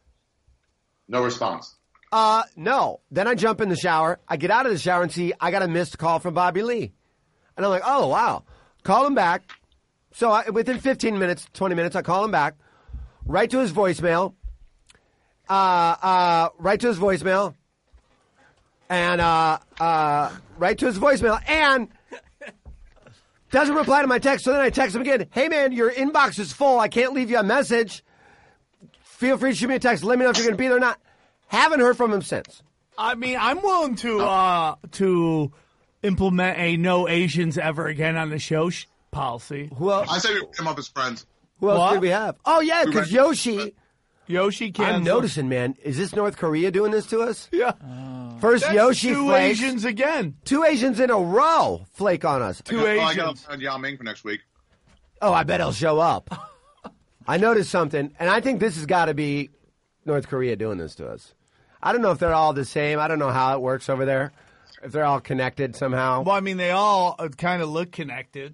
No response. Uh, no. Then I jump in the shower. I get out of the shower and see I got a missed call from Bobby Lee. And I'm like, oh, wow. Call him back. So I, within fifteen minutes, twenty minutes, I call him back. Right to his voicemail. Uh, uh, right to his voicemail. And, uh, uh, right to his voicemail. And doesn't reply to my text. So then I text him again. Hey, man, your inbox is full. I can't leave you a message. Feel free to shoot me a text. Let me know if you're going to be there or not. Haven't heard from him since. I mean, I'm willing to uh, to implement a no Asians ever again on the show sh- policy. Who else, I say we put him up as friends. who else What? did we have? Oh, yeah, because Yoshi. Yoshi can't. I'm noticing, man. Is this North Korea doing this to us? Yeah. First That's Yoshi two flakes. Asians again. Two Asians in a row flake on us. Two I got, oh, I got Asians. him Yao Ming for next week. Oh, I bet he'll show up. I noticed something, and I think this has got to be North Korea doing this to us. I don't know if they're all the same. I don't know how it works over there. If they're all connected somehow. Well, I mean, they all uh, kind of look connected.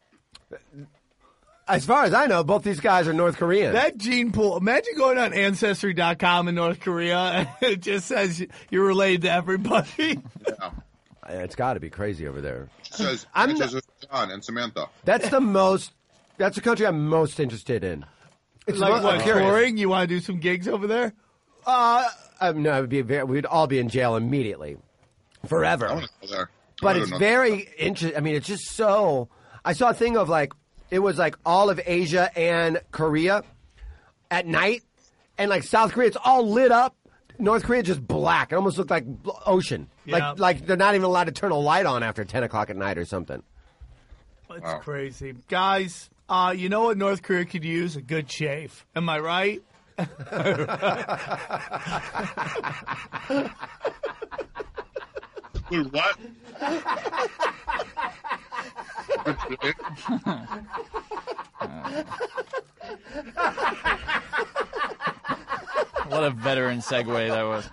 As far as I know, both these guys are North Korean. That gene pool. Imagine going on Ancestry dot com in North Korea and it just says you're related to everybody. Yeah. It's got to be crazy over there. It says, I'm it not- says John and Samantha. That's the most. That's the country I'm most interested in. It's Like mo- what, I'm curious. touring? You want to do some gigs over there? Uh, um, no, it would be very, we'd all be in jail immediately, forever. I want to go there. But I it's don't know. very interesting. I mean, it's just so. I saw a thing of like it was like all of Asia and Korea at night, and like South Korea, it's all lit up. North Korea just black. It almost looked like bl- ocean. Yeah. Like like they're not even allowed to turn a light on after ten o'clock at night or something. It's Wow. crazy. Guys, uh, you know what North Korea could use? A good shave. Am I right? Dude, what? What a veteran segue that was.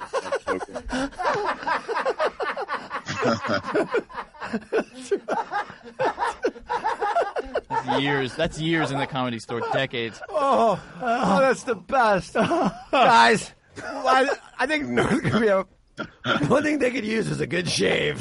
That's years. That's years in the comedy store. Decades. Oh, oh, that's the best, guys. I, I think North Korea. One thing they could use is a good shave.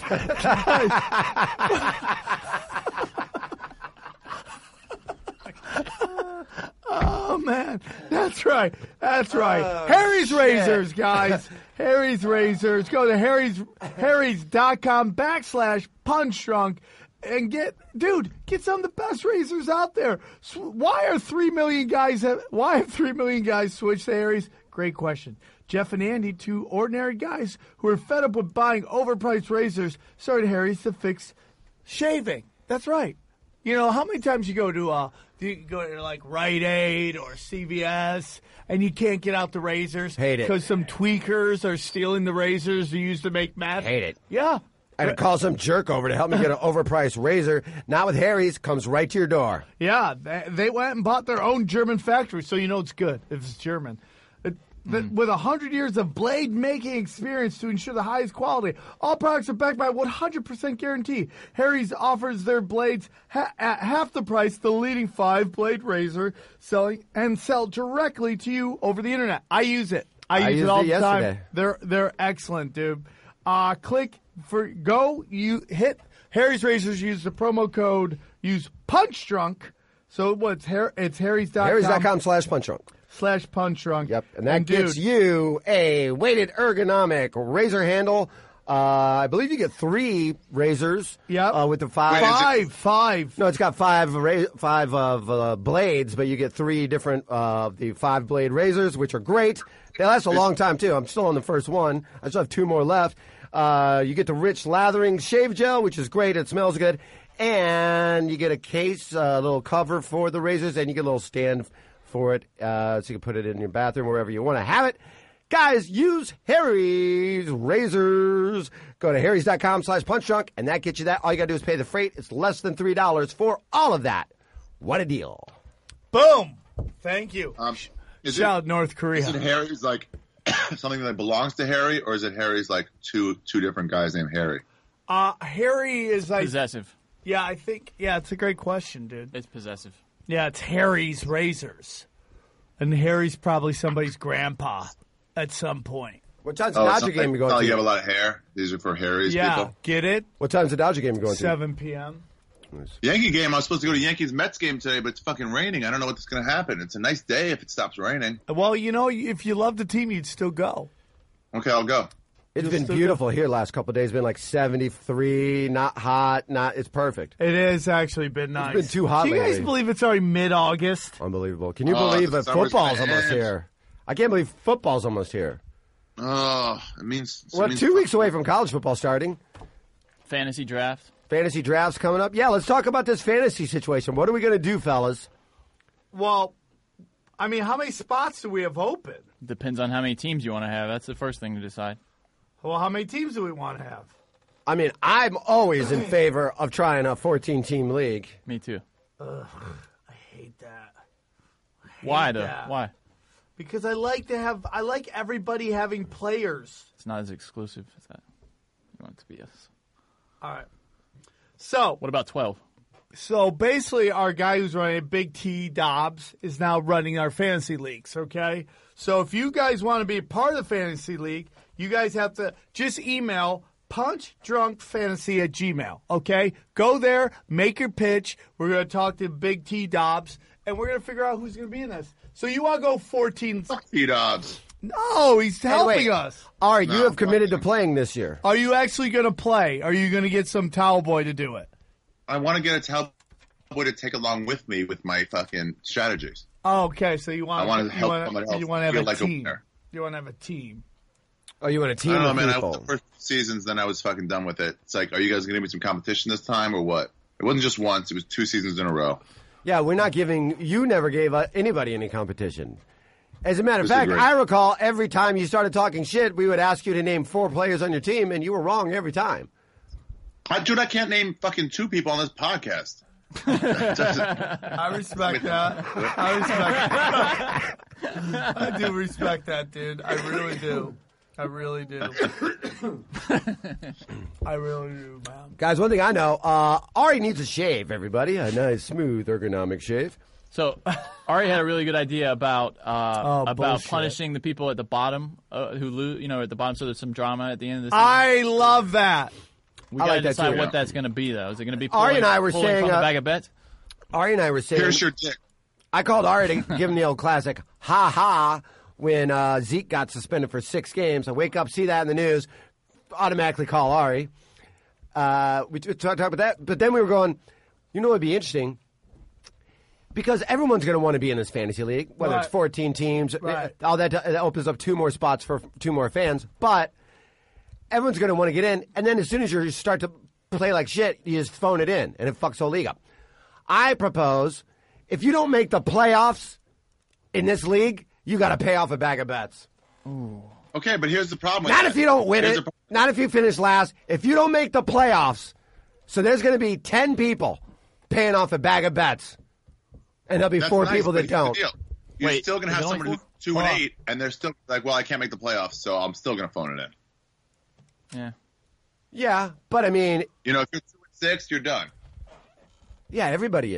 Oh, man. That's right. That's right. Harry's Razors, guys. Harry's Razors. Go to Harry's, harrys.com backslash punch drunk and get, dude, get some of the best razors out there. Sw- Why are three million guys, have, why have three million guys switched to Harry's? Great question. Jeff and Andy, two ordinary guys who are fed up with buying overpriced razors, started Harry's to fix shaving. That's right. You know, how many times you go to uh, you go to like Rite Aid or C V S and you can't get out the razors? Hate it. Because some tweakers are stealing the razors you use to make meth? Hate it. Yeah. I had to call some jerk over to help me get an overpriced razor. Not with Harry's, comes right to your door. Yeah. They, they went and bought their own German factory, so you know it's good if it's German. It, that, with one hundred years of blade making experience to ensure the highest quality, all products are backed by one hundred percent guarantee. Harry's offers their blades ha- at half the price the leading five blade razor selling and sell directly to you over the internet. I use it. I, I use used it all it the yesterday. time. They're they're excellent, dude. Uh, click for go. You hit Harry's Razors. Use the promo code. Use Punch Drunk. So what's Har- it's Harry's dot com Harry's dot com slash punch drunk. slash Punch Drunk. Yep, and that dude, gets you a weighted ergonomic razor handle. Uh, I believe you get three razors. Yep. Uh, with the five. five five. No, it's got five ra- five of uh, blades, but you get three different uh, the five blade razors, which are great. They last a long time too. I'm still on the first one. I still have two more left. Uh, you get the rich lathering shave gel, which is great. It smells good, and you get a case, a little cover for the razors, and you get a little stand for it, uh, so you can put it in your bathroom wherever you want to have it. Guys, use Harry's Razors. Go to harrys dot com slash punch drunk, and that gets you that. All you got to do is pay the freight. It's less than three dollars for all of that. What a deal. Boom. Thank you. Um, is Shout it, out North Korea. Is it Harry's like something that belongs to Harry, or is it Harry's like two two different guys named Harry? Uh, Harry is like Possessive. Yeah, I think. Yeah, it's a great question, dude. It's possessive. Yeah, it's Harry's Razors, and Harry's probably somebody's grandpa at some point. What time's the Oh, Dodger something- game you going oh, to? you have a lot of hair. These are for Harry's Yeah, people. get it? What time's the Dodger game you going to? seven p.m. Yankee game. I was supposed to go to Yankees Mets game today, but it's fucking raining. I don't know what's going to happen. It's a nice day if it stops raining. Well, you know, if you love the team, you'd still go. Okay, I'll go. It's You'll been still beautiful here last couple of days. It's been like seventy-three, not hot, not. It's perfect. It has actually been nice. been too hot Do you guys lately. believe it's already mid-August? Unbelievable. Can you Oh, believe the that summer's football's gonna almost end. here? I can't believe football's almost here. Oh, it means it We're means- two weeks away from college football starting. Fantasy draft. Fantasy drafts coming up. Yeah, let's talk about this fantasy situation. What are we going to do, fellas? Well, I mean, how many spots do we have open? Depends on how many teams you want to have. That's the first thing to decide. Well, how many teams do we want to have? I mean, I'm always in favor of trying a fourteen-team league. Me too. Ugh, I hate that. I hate Why though? that. Why? Because I like to have, I like everybody having players. It's not as exclusive as that. You want it to be yes. All right. So, What about twelve? so basically, our guy who's running it, Big T Dobbs, is now running our fantasy leagues. Okay. So if you guys want to be a part of the fantasy league, you guys have to just email punchdrunkfantasy at gmail. Okay. Go there, make your pitch. We're going to talk to Big T Dobbs, and we're going to figure out who's going to be in this. So you want to go fourteen? T Dobbs. No, he's helping wait. us. All right, you No, have committed to fuck. playing this year. Are you actually going to play? Are you going to get some towel boy to do it? I want to get a Cowboy to take along with me with my fucking strategies. Oh, okay, so you want I wanna you help want, somebody else you want to have feel a like a team. winner. You want to have a team. Oh, you want a I team don't know, of man. I people. the first seasons, then I was fucking done with it. It's like, are you guys going to give me some competition this time or what? It wasn't just once; it was two seasons in a row. Yeah, we're not giving. You never gave uh, anybody any competition. As a matter of fact, Disagree. I recall every time you started talking shit, we would ask you to name four players on your team, and you were wrong every time. I, dude, I can't name fucking two people on this podcast. I respect that. I respect that. I do respect that, dude. I really do. I really do. I really do, man. Guys, one thing I know, uh, Ari needs a shave, everybody. A nice, smooth, ergonomic shave. So, Ari had a really good idea about uh, Oh, about bullshit. punishing the people at the bottom uh, who lose. You know, at the bottom, so there's some drama at the end of the season. I love that. we I gotta like that decide too. what that's going to be, though. Is it going to be Ari pulling, and I were pulling saying, from the uh, bag of bets? Ari and I were saying, Here's your dick. I called Ari to give him the old classic, ha ha, when uh, Zeke got suspended for six games. I wake up, see that in the news, automatically call Ari. Uh, we t- talked about that, but then we were going, you know what would be interesting? Because everyone's going to want to be in this fantasy league, whether it's Right. fourteen teams. Right. All that, that opens up two more spots for two more fans. But everyone's going to want to get in, and then as soon as you start to play like shit, you just phone it in, and it fucks the whole league up. I propose, if you don't make the playoffs in this league, you got to pay off a bag of bets. Okay, but here's the problem. With Not that. if you don't win Here's it. the pro- Not if you finish last. If you don't make the playoffs, so there's going to be ten people paying off a bag of bets, and there'll be That's four nice, people but that here's the don't. deal. You're Wait, still going to is have it only someone four? who's two and Hold on. eight, and they're still like, well, I can't make the playoffs, so I'm still going to phone it in. Yeah. Yeah, but I mean, You know, if you're two and six, you're done. yeah, everybody is.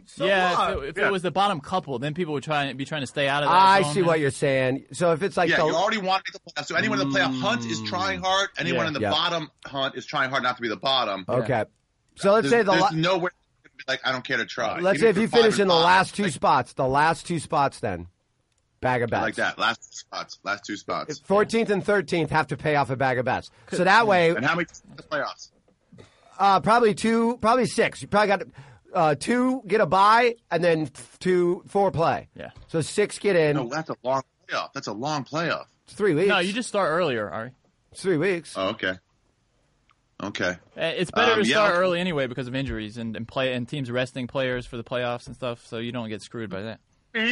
So yeah, what? if, it, if Yeah. it was the bottom couple, then people would try be trying to stay out of that. I zone. see what you're saying. So if it's like Yeah, the, you already want to make the playoffs. So anyone in the playoff hunt is trying hard. Anyone Yeah. in the Yeah. bottom hunt is trying hard not to be the bottom. okay, so let's There's, say the there's la- nowhere to be like I don't care to try. let's Even say if you're you five finish and in the five, last two like, spots, the last two spots, then bag of bets like that. Last two spots. Last two spots. fourteenth and thirteenth have to pay off a bag of bets. So that way, And how many teams in the playoffs? uh, probably two, probably six. You probably got uh, two get a bye, and then two, four play. Yeah. So six get in. No, that's a long playoff. That's a long playoff. It's three weeks. No, you just start earlier, Ari. It's three weeks. Oh, okay. Okay. Uh, It's better Um, to yeah, start I'll- early anyway because of injuries and, and play and teams resting players for the playoffs and stuff, so you don't get screwed by that.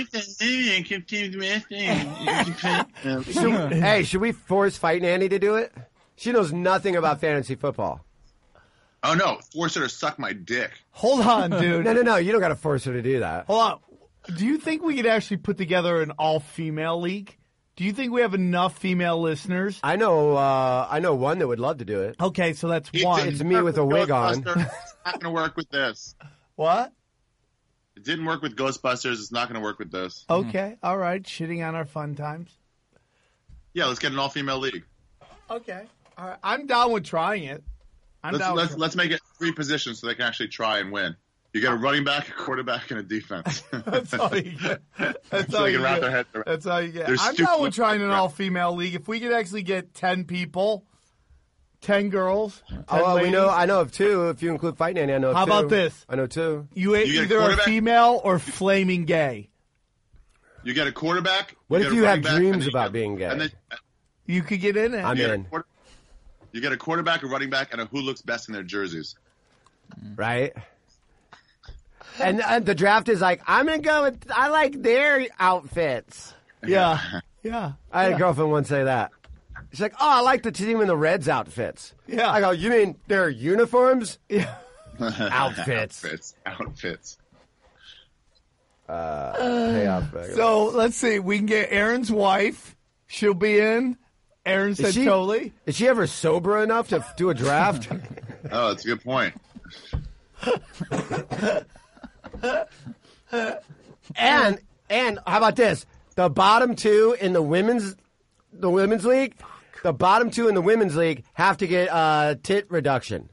Should- hey, should we force Fight Nanny to do it? She knows nothing about fantasy football. Oh no! Force her to suck my dick. Hold on, dude. No, no, no. You don't got to force her to do that. Hold on. Do you think we could actually put together an all-female league? Do you think we have enough female listeners? I know. Uh, I know one that would love to do it. Okay, so that's It one. didn't It's me work with a wig on. Ghostbusters. It's not going to work with this. What? It didn't work with Ghostbusters. It's not going to work with this. Okay, all right. Shitting on our fun times. Yeah, let's get an all-female league. Okay, all right. I'm down with trying it. I'm Let's down. let's, with let's make it three positions so they can actually try and win. You got a running back, a quarterback, and a defense. That's all you get. That's So all they you can wrap get. their heads around. That's all you get. They're I'm stupid. down with trying an all-female league. If we could actually get ten people, ten girls, ten Oh, well, we ladies, know. I know of two. If you include Fight Nanny, I know of How two. about this? I know two. you, You get a either are quarterback? female or flaming gay. You get a quarterback. What get if a you running have back, dreams and then you about get- being gay? And then, You could get in it. I'm you, get a in. quarter, you get a quarterback, a running back, and a who looks best in their jerseys. Right. And, and the draft is like, I'm gonna go with. I like their outfits. yeah, yeah. I had yeah. a girlfriend once say that. She's like, "Oh, I like the team in the Reds outfits." Yeah. I go, "You mean their uniforms?" Yeah. Outfits. Outfits. Outfits. Pay off bag. So let's see. We can get Aaron's wife. She'll be in. Aaron said she- totally. Is she ever sober enough to do a draft? Oh, that's a good point. and and how about this? The bottom two in the women's the women's league, the bottom two in the women's league have to get uh, tit reduction.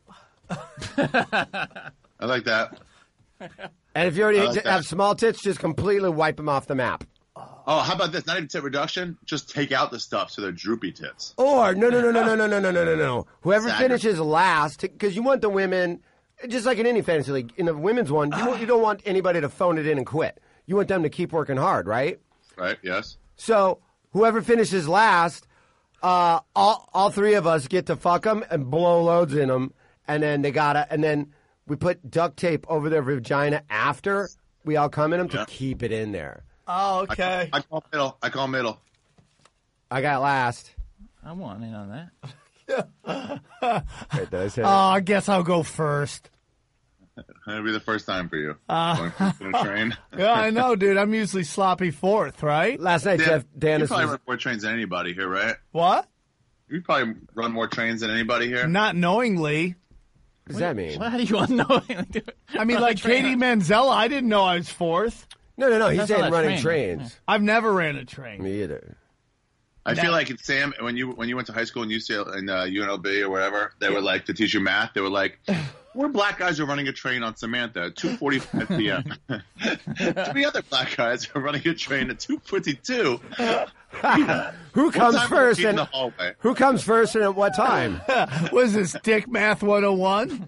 I like that. And if you already I like that. have small tits, just completely wipe them off the map. Oh, how about this? Not even tit reduction. Just take out the stuff so they're droopy tits. Or no, no, no, no, no, no, no, no, no, no, no. Whoever Stagger. finishes last, because you want the women, just like in any fantasy league, in the women's one, you, want, you don't want anybody to phone it in and quit. You want them to keep working hard, right? Right? Yes. So whoever finishes last, uh, all all three of us get to fuck them and blow loads in them, and then they gotta, and then we put duct tape over their vagina after we all come in them Yeah. to keep it in there. Oh, I, okay. I call middle. I call middle. I got last. I want in on that. Wait, did I say Oh, that? I guess I'll go first. It'll be the first time for you. Uh, Going first in a train. Yeah, I know, dude. I'm usually sloppy fourth, right? Last night, Dan, Jeff you Dennis probably was, run more trains than anybody here, right? What? You probably run more trains than anybody here. Not knowingly. what does that mean? Well, how do you unknowingly do it? I mean, like Katie Manzella, I didn't know I was fourth. No, no, no. He's That's saying not a running train. trains. I've never ran a train. Me either. I feel like it's Sam when you when you went to high school in U C L in uh, U N L V or wherever they were like to teach you math. They were like, "We're black guys are running a train on Samantha at two forty-five p.m. Three other black guys are running a train at two fifty-two. Who comes time first in and the hallway? who comes first and at what time? What is this, Dick Math one oh one?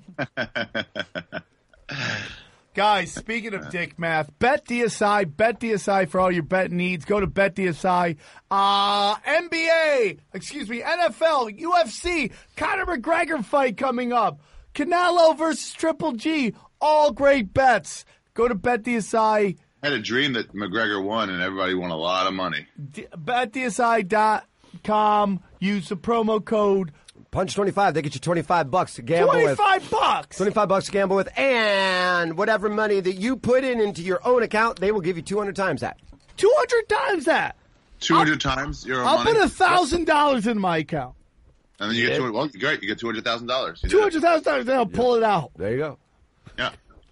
Guys, speaking of Dick Math, BetDSI, BetDSI for all your bet needs. Go to BetDSI. Uh, N B A, excuse me, N F L, U F C, Conor McGregor fight coming up. Canelo versus Triple G, all great bets. Go to BetDSI, I had a dream that McGregor won and everybody won a lot of money. bet D S I dot com. Use the promo code Punch twenty-five. They get you twenty-five bucks to gamble with. twenty-five bucks. twenty-five bucks to gamble with, and whatever money that you put in into your own account, they will give you two hundred times that. two hundred times that. Two hundred times your own I'll money, put a thousand dollars in my account. and then you get two. Well, great, you get two hundred thousand dollars. Two hundred thousand dollars, then I'll pull it out. There you go. Yeah,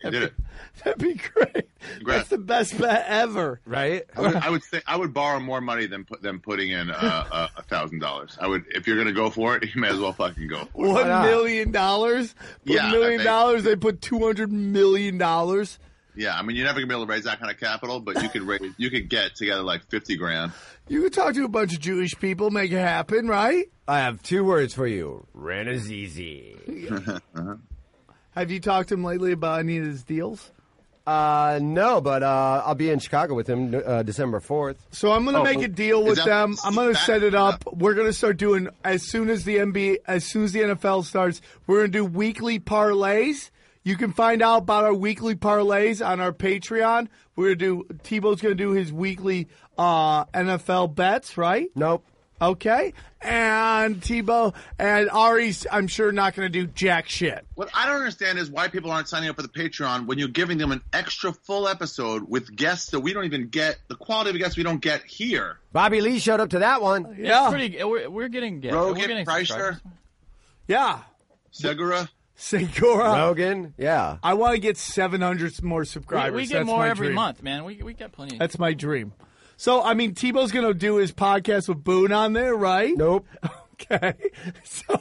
You did it. That'd be great. Congrats. That's the best bet ever. Right? I would, I would say I would borrow more money than put than putting in uh, a thousand dollars. I would, if you're gonna go for it, you may as well fucking go for it. One million dollars? Yeah, One million I dollars? They put two hundred million dollars? Yeah, I mean, you're never gonna be able to raise that kind of capital, but you could raise, you could get together like fifty grand. You could talk to a bunch of Jewish people, make it happen, right? I have two words for you. Renazizi. uh-huh. Have you talked to him lately about any of his deals? Uh, no, but uh, I'll be in Chicago with him uh, December fourth. So I'm going to Oh, make a deal with that- them. I'm going to that- set it up. We're going to start doing, as soon as the N B A, as soon as the N F L starts, we're going to do weekly parlays. You can find out about our weekly parlays on our Patreon. We're going to do, Tebow's going to do his weekly uh, N F L bets, right? Nope. Okay. And Tebow and Ari's, I'm sure, not going to do jack shit. What I don't understand is why people aren't signing up for the Patreon when you're giving them an extra full episode with guests that we don't even get, the quality of guests we don't get here. Bobby Lee showed up to that one. Yeah. It's pretty. We're, we're getting. Yeah, we're Rogan, getting Kreischer, subscribers. Yeah. Segura. Segura. Rogan, yeah. I want to get seven hundred more We, subscribers. we get That's more my every dream. month, man. We we got plenty. That's my dream. So, I mean, Tebow's going to do his podcast with Boone on there, right? Nope. Okay. So,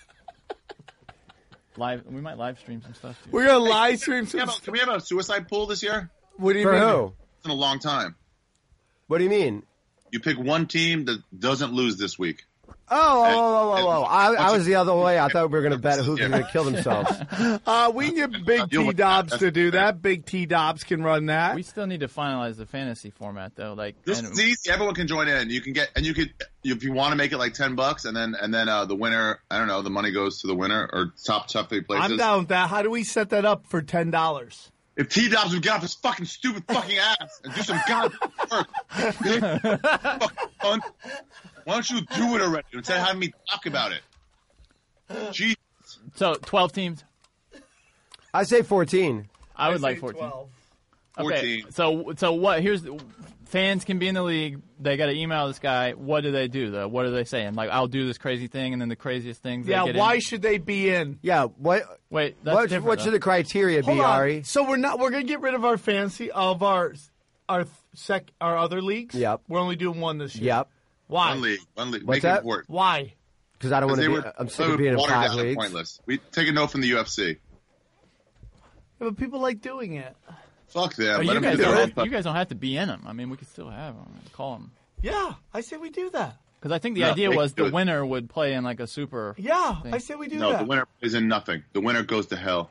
live. We might live stream some stuff too. we're going to live stream Can we, some have a, can we have a suicide pool this year? What do you For mean? who? It's been a long time. What do you mean? You pick one team that doesn't lose this week. Oh, oh, oh, oh, oh. I, I was the other way. I thought we were going to bet who's going to kill themselves. Uh, we can get Big Deal T with Dobbs that. to do that. Big T Dobbs can run that. We still need to finalize the fantasy format though. Like, This and- is easy. Everyone can join in. You can get, and you could, if you want to make it like ten bucks, and then and then uh, the winner. I don't know. The money goes to the winner or top top three places. I'm down with that. How do we set that up for ten dollars? If T Dobbs would get off his fucking stupid fucking ass and do some goddamn work, fucking cunt, why don't you do it already instead of having me talk about it? Jeez. so twelve teams. I say fourteen. I would like fourteen. Okay, fourteen. so so what? Here's the, fans can be in the league. They got to email this guy. What do they do though? What are they saying? Like, I'll do this crazy thing, and then the craziest things. Yeah, they get why in. should they be in? Yeah, what Wait, that's what, different, what though. should the criteria Hold be, on. Ari? So we're not. We're gonna get rid of our fancy of our our sec our other leagues. Yep. We're only doing one this year. Yep. Why? One league, one league. What's Make that? it work. Why? Because I don't want They to be. were, I'm sick they of were being in watered five down and leagues. pointless. We take a note from the U F C. Yeah, but people like doing it. Fuck them. But Let you, them guys do their don't own have, fuck- you guys don't have to be in them. I mean, we could still have them. Call them. Yeah, I say we do that. Because I think the No, idea they was can do the it. winner would play in like a super. Yeah, thing. I say we do No, that. the winner is in nothing. The winner goes to hell.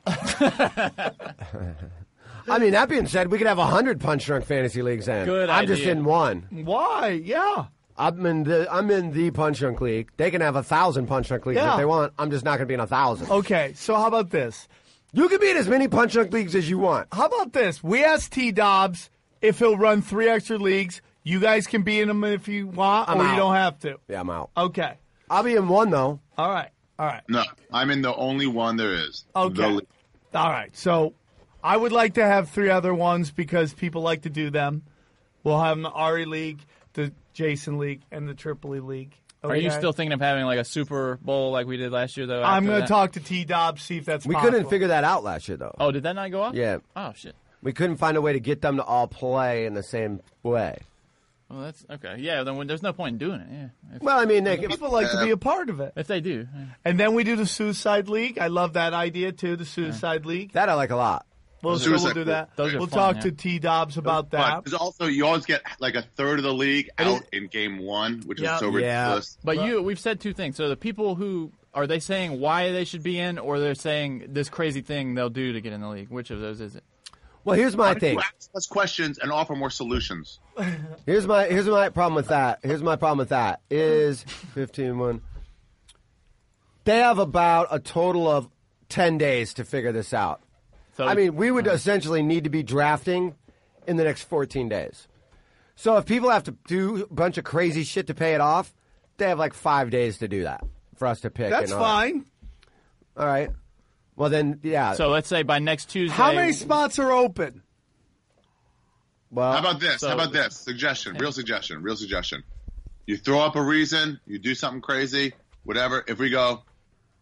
I mean, that being said, we could have a hundred punch drunk fantasy leagues then. Good I'm just idea. in one. Why? Yeah. I'm in the I'm in the punch drunk league. They can have a thousand punch drunk leagues Yeah. if they want. I'm just not going to be in a thousand. Okay, so how about this? You can be in as many punch drunk leagues as you want. How about this? We asked T Dobbs if he'll run three extra leagues. You guys can be in them if you want, I'm or out. you don't have to. Yeah, I'm out. Okay. I'll be in one though. All right. All right. No, I'm in the only one there is. Okay. The league. All right. So I would like to have three other ones because people like to do them. We'll have the Ari League, the Jason League, and the Tripoli League. Are you Okay? still thinking of having like a Super Bowl like we did last year though? I'm after going to that? talk to T Dobbs, see if that's We possible. couldn't figure that out last year though. Oh, did that not go off? Yeah. Oh shit. We couldn't find a way to get them to all play in the same way. Well, that's okay. Yeah. Then when, there's no point in doing it. Yeah. If, Well, I mean, they can, People like to be a part of it. if they do. yeah. And then we do the Suicide League. I love that idea, too, the Suicide League. that I like a lot. We'll, so Suicide we'll do that. Those are we'll fun, talk yeah. to T Dobbs about But that. there's also, you always get like a third of the league out in game one, which Yeah. is so Yeah. ridiculous. But you, we've said two things. So the people who are they saying why they should be in, or they're saying this crazy thing they'll do to get in the league? Which of those is it? Well, here's my Why don't thing. you ask us questions and offer more solutions? Here's my here's my problem with that. Here's my problem with that is fifteen one. They have about a total of ten days to figure this out. So I mean, we would essentially need to be drafting in the next fourteen days. So if people have to do a bunch of crazy shit to pay it off, they have like five days to do that for us to pick. That's and all that. fine. All right. Well, then, yeah. So let's say by next Tuesday. How many spots are open? well, How about this? So- How about this? Suggestion, real suggestion, real suggestion. You throw up a reason, you do something crazy, whatever. If we go,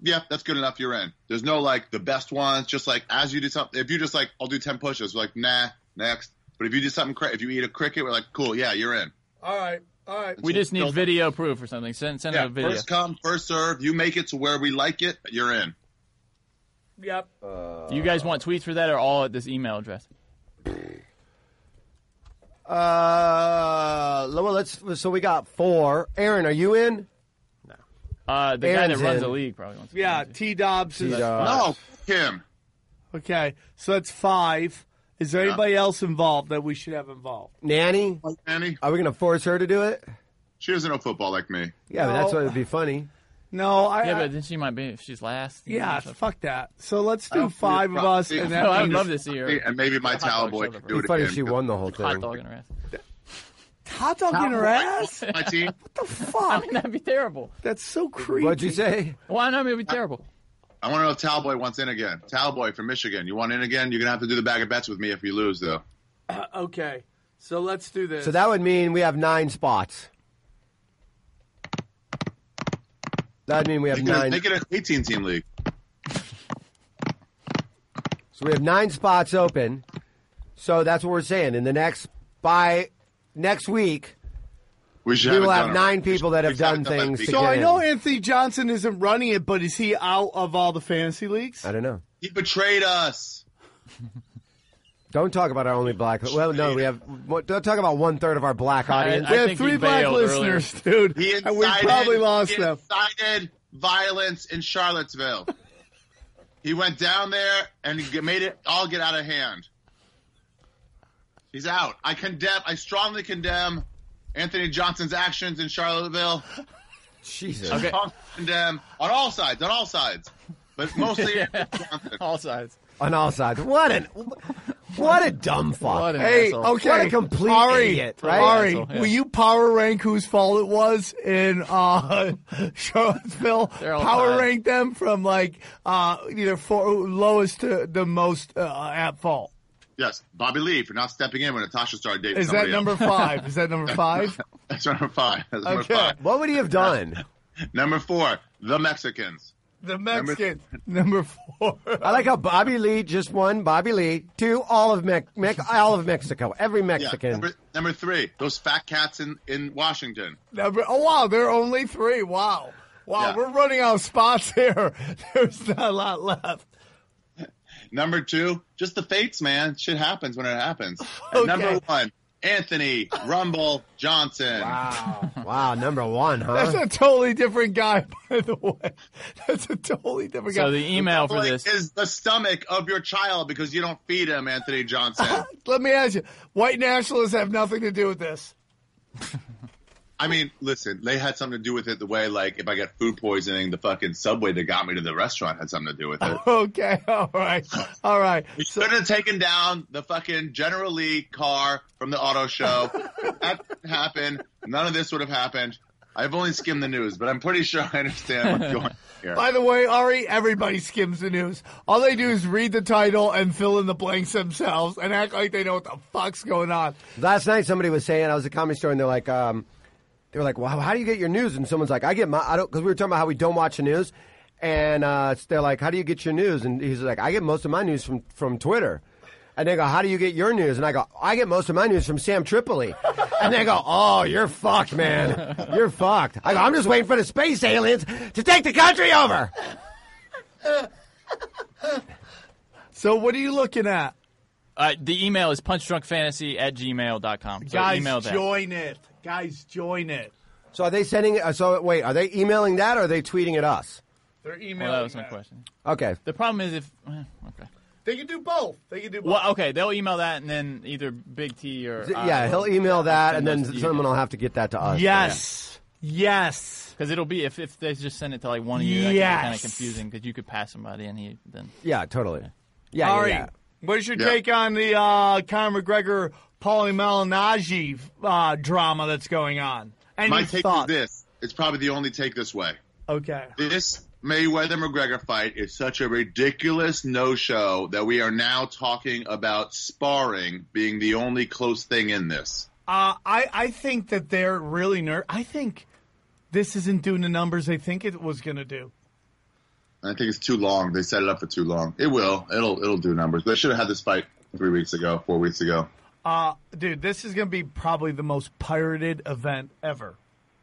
yeah, that's good enough. You're in. There's no like the best ones. Just like as you do something, if you just like, I'll do ten push-ups. We're like, nah, next. But if you do something, cra- if you eat a cricket, we're like, cool, yeah, you're in. All right, all right. We just need video proof or something. Send send Yeah, a video. first come, first serve. You make it to where we like it, you're in. Yep. Do you guys want tweets for that or all at this email address? Uh, well, let's. So we got four. Aaron, are you in? Uh, the Aaron's guy that runs in. the league probably wants to. Yeah, T Dobbs is. No, him. Okay, so that's five. Is there Yeah. anybody else involved that we should have involved? Nanny? Annie, Are we going to force her to do it? she doesn't know football like me. Yeah, but No. that's what would be funny. No, I. Yeah, I- but then she might be if she's last. yeah, fuck that. So let's do Oh, five of us, and then No, I would love to see her. And maybe my Hot dog towel boy shoved can up do her. it It'd be funny again. if she won the whole Hot thing. dog in her ass. hot dog in her ass. My team. What the I fuck? mean, that'd be terrible. That's so creepy. What'd you say? Why not? It'd be terrible. I want to know if Talboy wants in again. Talboy from Michigan. You want in again? You're going to have to do the bag of bets with me if you lose, though. Uh, okay, so let's do this. So that would mean we have nine spots. That'd mean we have Make it, a, nine. make it an eighteen-team league. So we have nine spots open. So that's what we're saying. In the next by next week, We should we have will it have done nine already. people that We have should have done it done last things. week. To So get I know in. Anthony Johnson isn't running it, but is he out of all the fantasy leagues? I don't know. He betrayed us. Don't talk about our only black. Well, no, we have. Don't talk about one third of our black audience. We I have think three he black bailed listeners, dude, He and we incited, probably lost he them. incited violence in Charlottesville. He went down there and he made it all get out of hand. He's out. I condemn. I strongly condemn Anthony Johnson's actions in Charlottesville. Jesus. Okay. Strongly condemn on all sides. On all sides, but mostly Anthony Johnson. All sides. On all sides. What an what a dumb fuck. What an Hey, asshole. okay, What a complete Ari, idiot, right? Ari, Asshole, yeah. will you power rank whose fault it was in uh, Charlottesville? They're all Power tied. rank them from like uh, either for, lowest to the most uh, at fault. Yes, Bobby Lee for not stepping in when Natasha started dating Is that somebody number else. five? Is that number five? That's number five. That's number Okay. five. What would he have done? Number four, the Mexicans. The Mexican number four. I like how Bobby Lee just won. Bobby Lee to all of Me- Me- all of Mexico. Every Yeah. Mexican. Number, number three, those fat cats in, in Washington. Number, oh wow, there are only three. Wow, wow, Yeah. we're running out of spots here. There's not a lot left. Number two, just the fates, man. Shit happens when it happens. Okay. And number one, Anthony Rumble Johnson. Wow. Wow, number one, huh? That's a totally different guy, by the way. That's a totally different guy. So the email for Like, this. is the stomach of your child because you don't feed him, Anthony Johnson. Let me ask you: white nationalists have nothing to do with this. I mean, listen, they had something to do with it the way, like, if I get food poisoning, the fucking subway that got me to the restaurant had something to do with it. Okay, all right, all right. We should have taken down the fucking General Lee car from the auto show. That happened. None of this would have happened. I've only skimmed the news, but I'm pretty sure I understand what's going on here. By the way, Ari, everybody skims the news. All they do is read the title and fill in the blanks themselves and act like they know what the fuck's going on. Last night somebody was saying, I was at a comedy store and they're like, um, they were like, well, how do you get your news? And someone's like, I get my, I don't, because we were talking about how we don't watch the news. And uh, they're like, how do you get your news? And he's like, I get most of my news from, from Twitter. And they go, how do you get your news? And I go, I get most of my news from Sam Tripoli. And they go, oh, you're fucked, man. You're fucked. I go, I'm just waiting for the space aliens to take the country over. So what are you looking at? Uh, the email is punchdrunkfantasy at gmail dot com. So Guys, email that. join it. Guys, join it. So are they sending, uh, so wait, are they emailing that or are they tweeting at us? They're emailing Well, that was my that. question. Okay. The problem is if. eh, Okay. They can do both. They can do both. Well, okay, they'll email that and then either Big T or. Yeah, he'll email that and then those to you someone guys. will have to get that to us. Yes. Yes. Because it'll be if, if they just send it to like one of you, that Yes. can be kind of confusing because you could pass somebody and he then. Yeah, totally. Yeah, yeah, Ari, yeah. what's your Yeah. take on the uh, Conor McGregor, Paulie Malignaggi uh, drama that's going on? Any My take thoughts? is this. It's probably the only take this way. Okay. This Mayweather-McGregor fight is such a ridiculous no-show that we are now talking about sparring being the only close thing in this. Uh, I, I think that they're really ner- I think this isn't doing the numbers they think it was going to do. I think it's too long. They set it up for too long. It will. It'll it'll do numbers. They should have had this fight three weeks ago, four weeks ago. Uh, dude, this is going to be probably the most pirated event ever.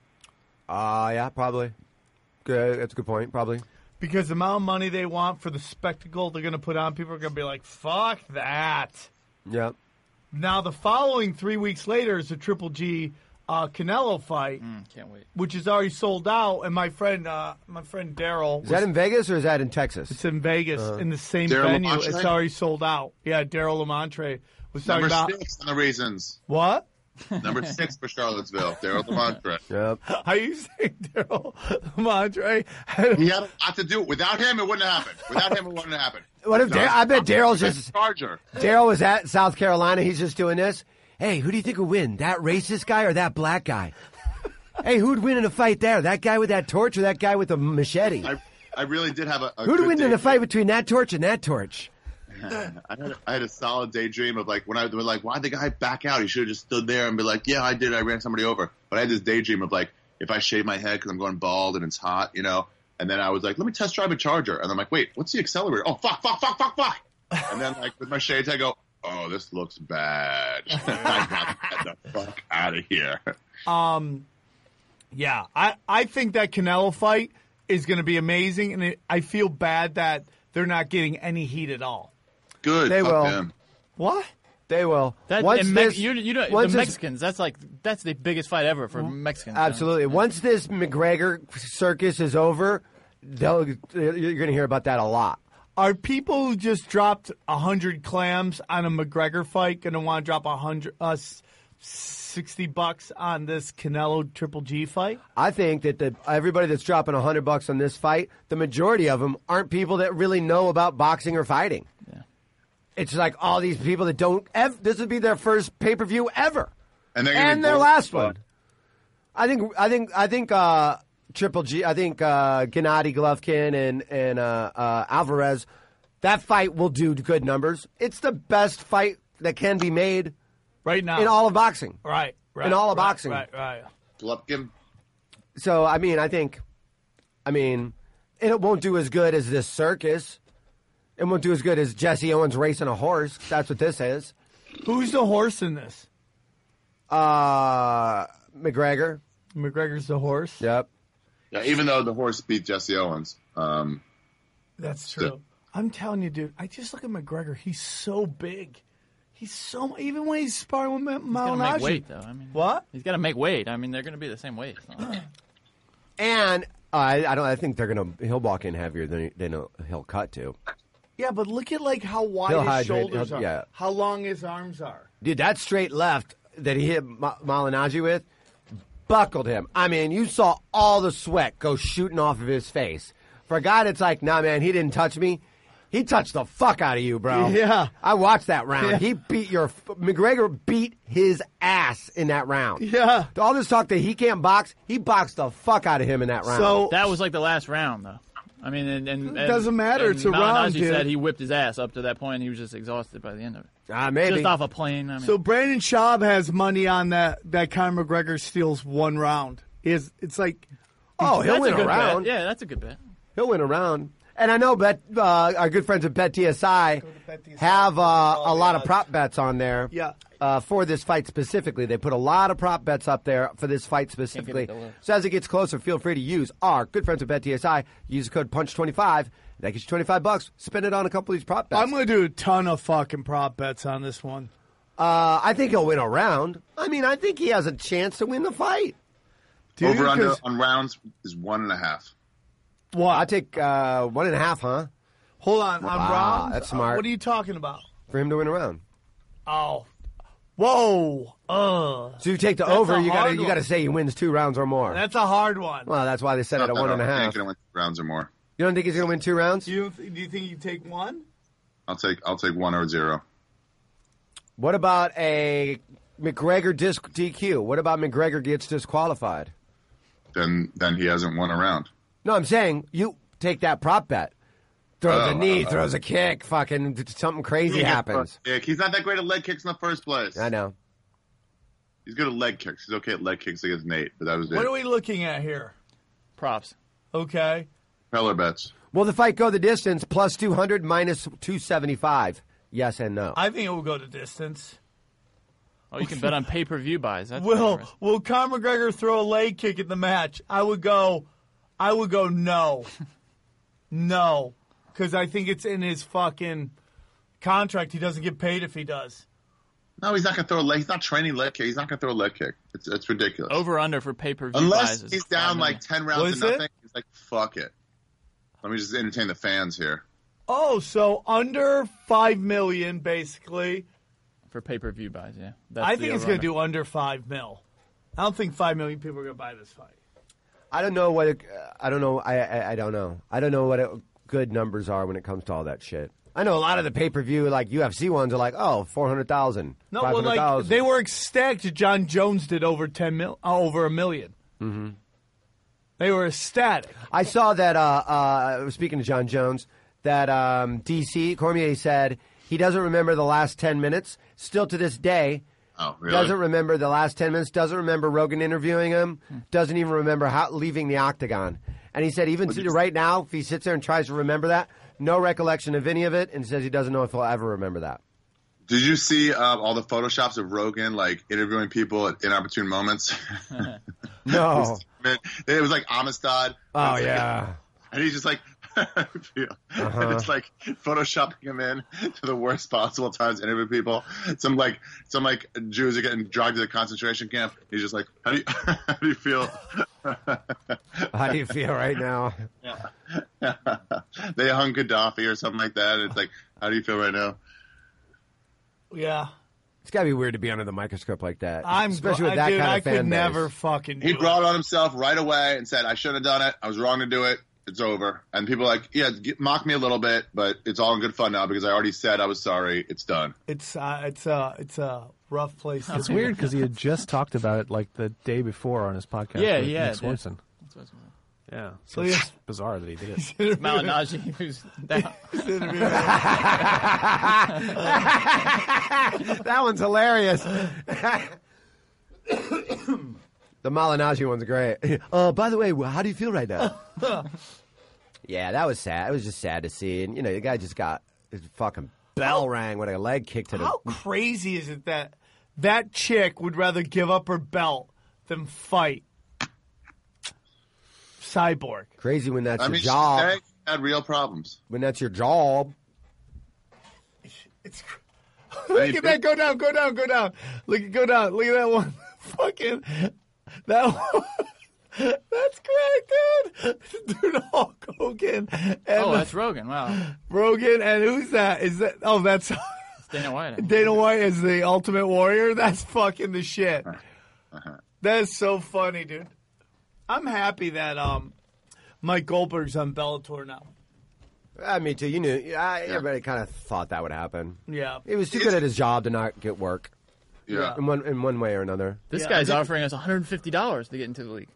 Uh, yeah, probably. Good. That's a good point. Probably. Because the amount of money they want for the spectacle they're going to put on, people are going to be like, fuck that. Yeah. Now, the following three weeks later is the Triple G uh, Canelo fight, Mm, can't wait. which is already sold out. And my friend, uh, my friend Daryl, Is that in Vegas or is that in Texas? it's in Vegas Uh, in the same Daryl venue. Lamontre? It's already sold out. Yeah, Daryl Lamontre was talking Number about six on the reasons. what? Number six for Charlottesville. Daryl Lamontre. Yep. Are you saying Daryl Lamontre? He had a lot to do. Without him, it wouldn't have happened. Without him, it wouldn't have happened. What if Dar- I bet Daryl's just Charger. Daryl was at South Carolina. He's just doing this. Hey, who do you think would win? That racist guy or that black guy? Hey, who'd win in a fight there? That guy with that torch or that guy with the machete? I, I really did have a, a Who'd good win in day. a fight between that torch and that torch? I had, a, I had a solid daydream of like when I was like, why'd the guy back out? He should have just stood there and be like, yeah, I did. I ran somebody over. But I had this daydream of like, if I shave my head because I'm going bald and it's hot, you know. And then I was like, let me test drive a Charger. And I'm like, wait, what's the accelerator? Oh, fuck, fuck, fuck, fuck, fuck. And then like with my shades, I go, oh, this looks bad. I gotta get the fuck out of here. Um, yeah, I, I think that Canelo fight is going to be amazing, and it, I feel bad that they're not getting any heat at all. Good. They fuck will. Them. What? They will. That, once and Me- this, you, you know, the once this- Mexicans, that's like, that's the biggest fight ever for Mexicans. you know? Absolutely. Once this McGregor circus is over, they'll, you're going to hear about that a lot. Are people who just dropped a hundred clams on a McGregor fight going to want to drop a hundred, uh, sixty bucks on this Canelo Triple G fight? I think that the, everybody that's dropping a hundred bucks on this fight, the majority of them aren't people that really know about boxing or fighting. Yeah. It's like all these people that don't. Ev- this would be their first pay per view ever, And, they're gonna and be their bored. last one. I think. I think. I think. Uh, Triple G. I think uh, Gennady Golovkin and and uh, uh, Alvarez. That fight will do good numbers. It's the best fight that can be made Right now. in all of boxing. Right, right. in all of right, boxing. Right, right. Golovkin. So I mean, I think. I mean, it won't do as good as this circus. It won't do as good as Jesse Owens racing a horse. That's what this is. Who's the horse in this? Uh, McGregor. McGregor's the horse? Yep. Yeah, even though the horse beat Jesse Owens. Um, That's true. I'm telling you, dude, I just look at McGregor. He's so big. He's so, even when he's sparring with Ma- He's got to make Malignaggi. weight, though. I mean, What? He's got to make weight. I mean, they're going to be the same weight. It's not like- And uh, I, I don't. I think they're gonna. He'll walk in heavier than he, than he'll, he'll cut to. Yeah, but look at like how wide He'll his hydrate, shoulders he'll- are. yeah. How long his arms are. Dude, that straight left that he hit Ma- Malignaggi with buckled him. I mean, you saw all the sweat go shooting off of his face. For a guy that's like, nah, man, he didn't touch me. He touched the fuck out of you, bro. Yeah. I watched that round. Yeah. He beat your McGregor beat his ass in that round. Yeah. All this talk that he can't box, he boxed the fuck out of him in that round. So That was like the last round, though. I mean, and, and, and doesn't matter. and It's a round, Malignaggi dude. said he whipped his ass up to that point. And he was just exhausted by the end of it. ah, maybe. Just off a plane. I mean, So Brandon Schaub has money on that that Conor McGregor steals one round. Is it's like oh, he'll that's win a a good round. bet. Yeah, that's a good bet. He'll win a round. And I know Bet, uh, our good friends at BetDSI have uh, a lot of prop bets on there Yeah. uh, for this fight specifically. They put a lot of prop bets up there for this fight specifically. the list. So as it gets closer, feel free to use our good friends at BetDSI. Use the code punch twenty-five. That gets you twenty-five bucks. Spend it on a couple of these prop bets. I'm going to do a ton of fucking prop bets on this one. uh, I think he'll win a round. I mean, I think he has a chance to win the fight. Dude, over under 'cause- on rounds is one and a half. What? I take uh, one and a half, huh? Hold on. On Wow, rounds? that's smart. Uh, what are you talking about? For him to win a round. Oh. Whoa. Uh. So you take the That's over. a You got to hard you one. got to say he wins two rounds or more. That's a hard one. Well, that's why they set it at one and a I half. ain't gonna win rounds or more. You don't think he's going to win two rounds? You don't th- do you think you take one? I'll take I'll take one or zero. What about a McGregor disc D Q? What about McGregor gets disqualified? Then then he hasn't won a round. No, I'm saying you take that prop bet. Throws Oh, a knee, uh, throws a kick, fucking something crazy happens. Yeah, he's not that great at leg kicks in the first place. I know. He's good at leg kicks. He's okay at leg kicks against Nate, but that was What it. are we looking at here? Props. Okay. Peller bets. Will the fight go the distance? Plus two hundred, minus two seventy-five. Yes and no. I think it will go the distance. Oh, you can bet on pay-per-view buys. That's Will Will Conor McGregor throw a leg kick in the match? I would go. I would go no, no, because I think it's in his fucking contract. He doesn't get paid if he does. No, he's not going to throw a leg. He's not training leg kick. He's not going to throw a leg kick. It's it's ridiculous. Over under for pay-per-view Unless buys. he's down like ten rounds to nothing. He's like, fuck it. Let me just entertain the fans here. Oh, so under five million, basically. For pay-per-view buys, yeah. That's I think it's going to do do under five mil. I don't think five million people are going to buy this fight. I don't know what. It, I don't know. I, I I don't know. I don't know what it, good numbers are when it comes to all that shit. I know a lot of the pay-per-view, like U F C ones, are like, oh, four hundred thousand. No, well, like they were ecstatic. John Jones did over ten mil, uh, over a million. Mm-hmm. They were ecstatic. I saw that. Uh, uh, speaking of John Jones, that um, D C Cormier said he doesn't remember the last ten minutes. Still to this day, oh, really? doesn't remember the last ten minutes. Doesn't remember Rogan interviewing him. Hmm. Doesn't even remember how leaving the octagon. And he said even to, right now, if he sits there and tries to remember that, no recollection of any of it, and says he doesn't know if he'll ever remember that. Did you see um, all the photoshops of Rogan like interviewing people at inopportune moments? No. It was like Amistad. Oh, was yeah. Like, and he's just like, uh-huh. and it's like photoshopping him in to the worst possible times to interview people. Some like some like Jews are getting dragged to the concentration camp. He's just like, how do you how do you feel? How do you feel right now? Yeah. They hung Gaddafi or something like that. It's like, how do you feel right now? Yeah. It's got to be weird to be under the microscope like that. I'm especially with I, that dude, kind of I fan could base. never fucking do He it. brought it on himself right away and said, I should have done it. I was wrong to do it. It's over. And people are like, yeah, get, mock me a little bit, but it's all in good fun now because I already said I was sorry. It's done. It's uh, it's a it's a rough place. To It's be. weird because he had just talked about it like the day before on his podcast. Yeah, with yeah, Nick yeah. Swanson. Yeah, so So it's yeah. bizarre that he did it. Malinaji, who's down. That one's hilarious. The Malinaji one's great. Uh, by the way, how do you feel right now? Yeah, that was sad. It was just sad to see. And, you know, the guy just got his fucking bell rang with a leg kick to the... How crazy is it that that chick would rather give up her belt than fight Cyborg? Crazy when that's I your mean, job. she had real problems. When that's your job. It's look at that. Go down. Go down. Go down. Look at go down. Look at that one. Fucking that one. That's great, dude. Dude, Hulk Hogan. And Oh, that's Rogan. Wow. Rogan. And who's that? Is that? Oh, that's It's Dana White. Dana White is the Ultimate Warrior. That's fucking the shit. That is so funny, dude. I'm happy that um, Mike Goldberg's on Bellator now. Uh, me too. You knew. Uh, everybody kind of thought that would happen. Yeah. He was too good at his job to not get work. Yeah. In one in one way or another. This Yeah. guy's offering us one hundred fifty dollars to get into the league.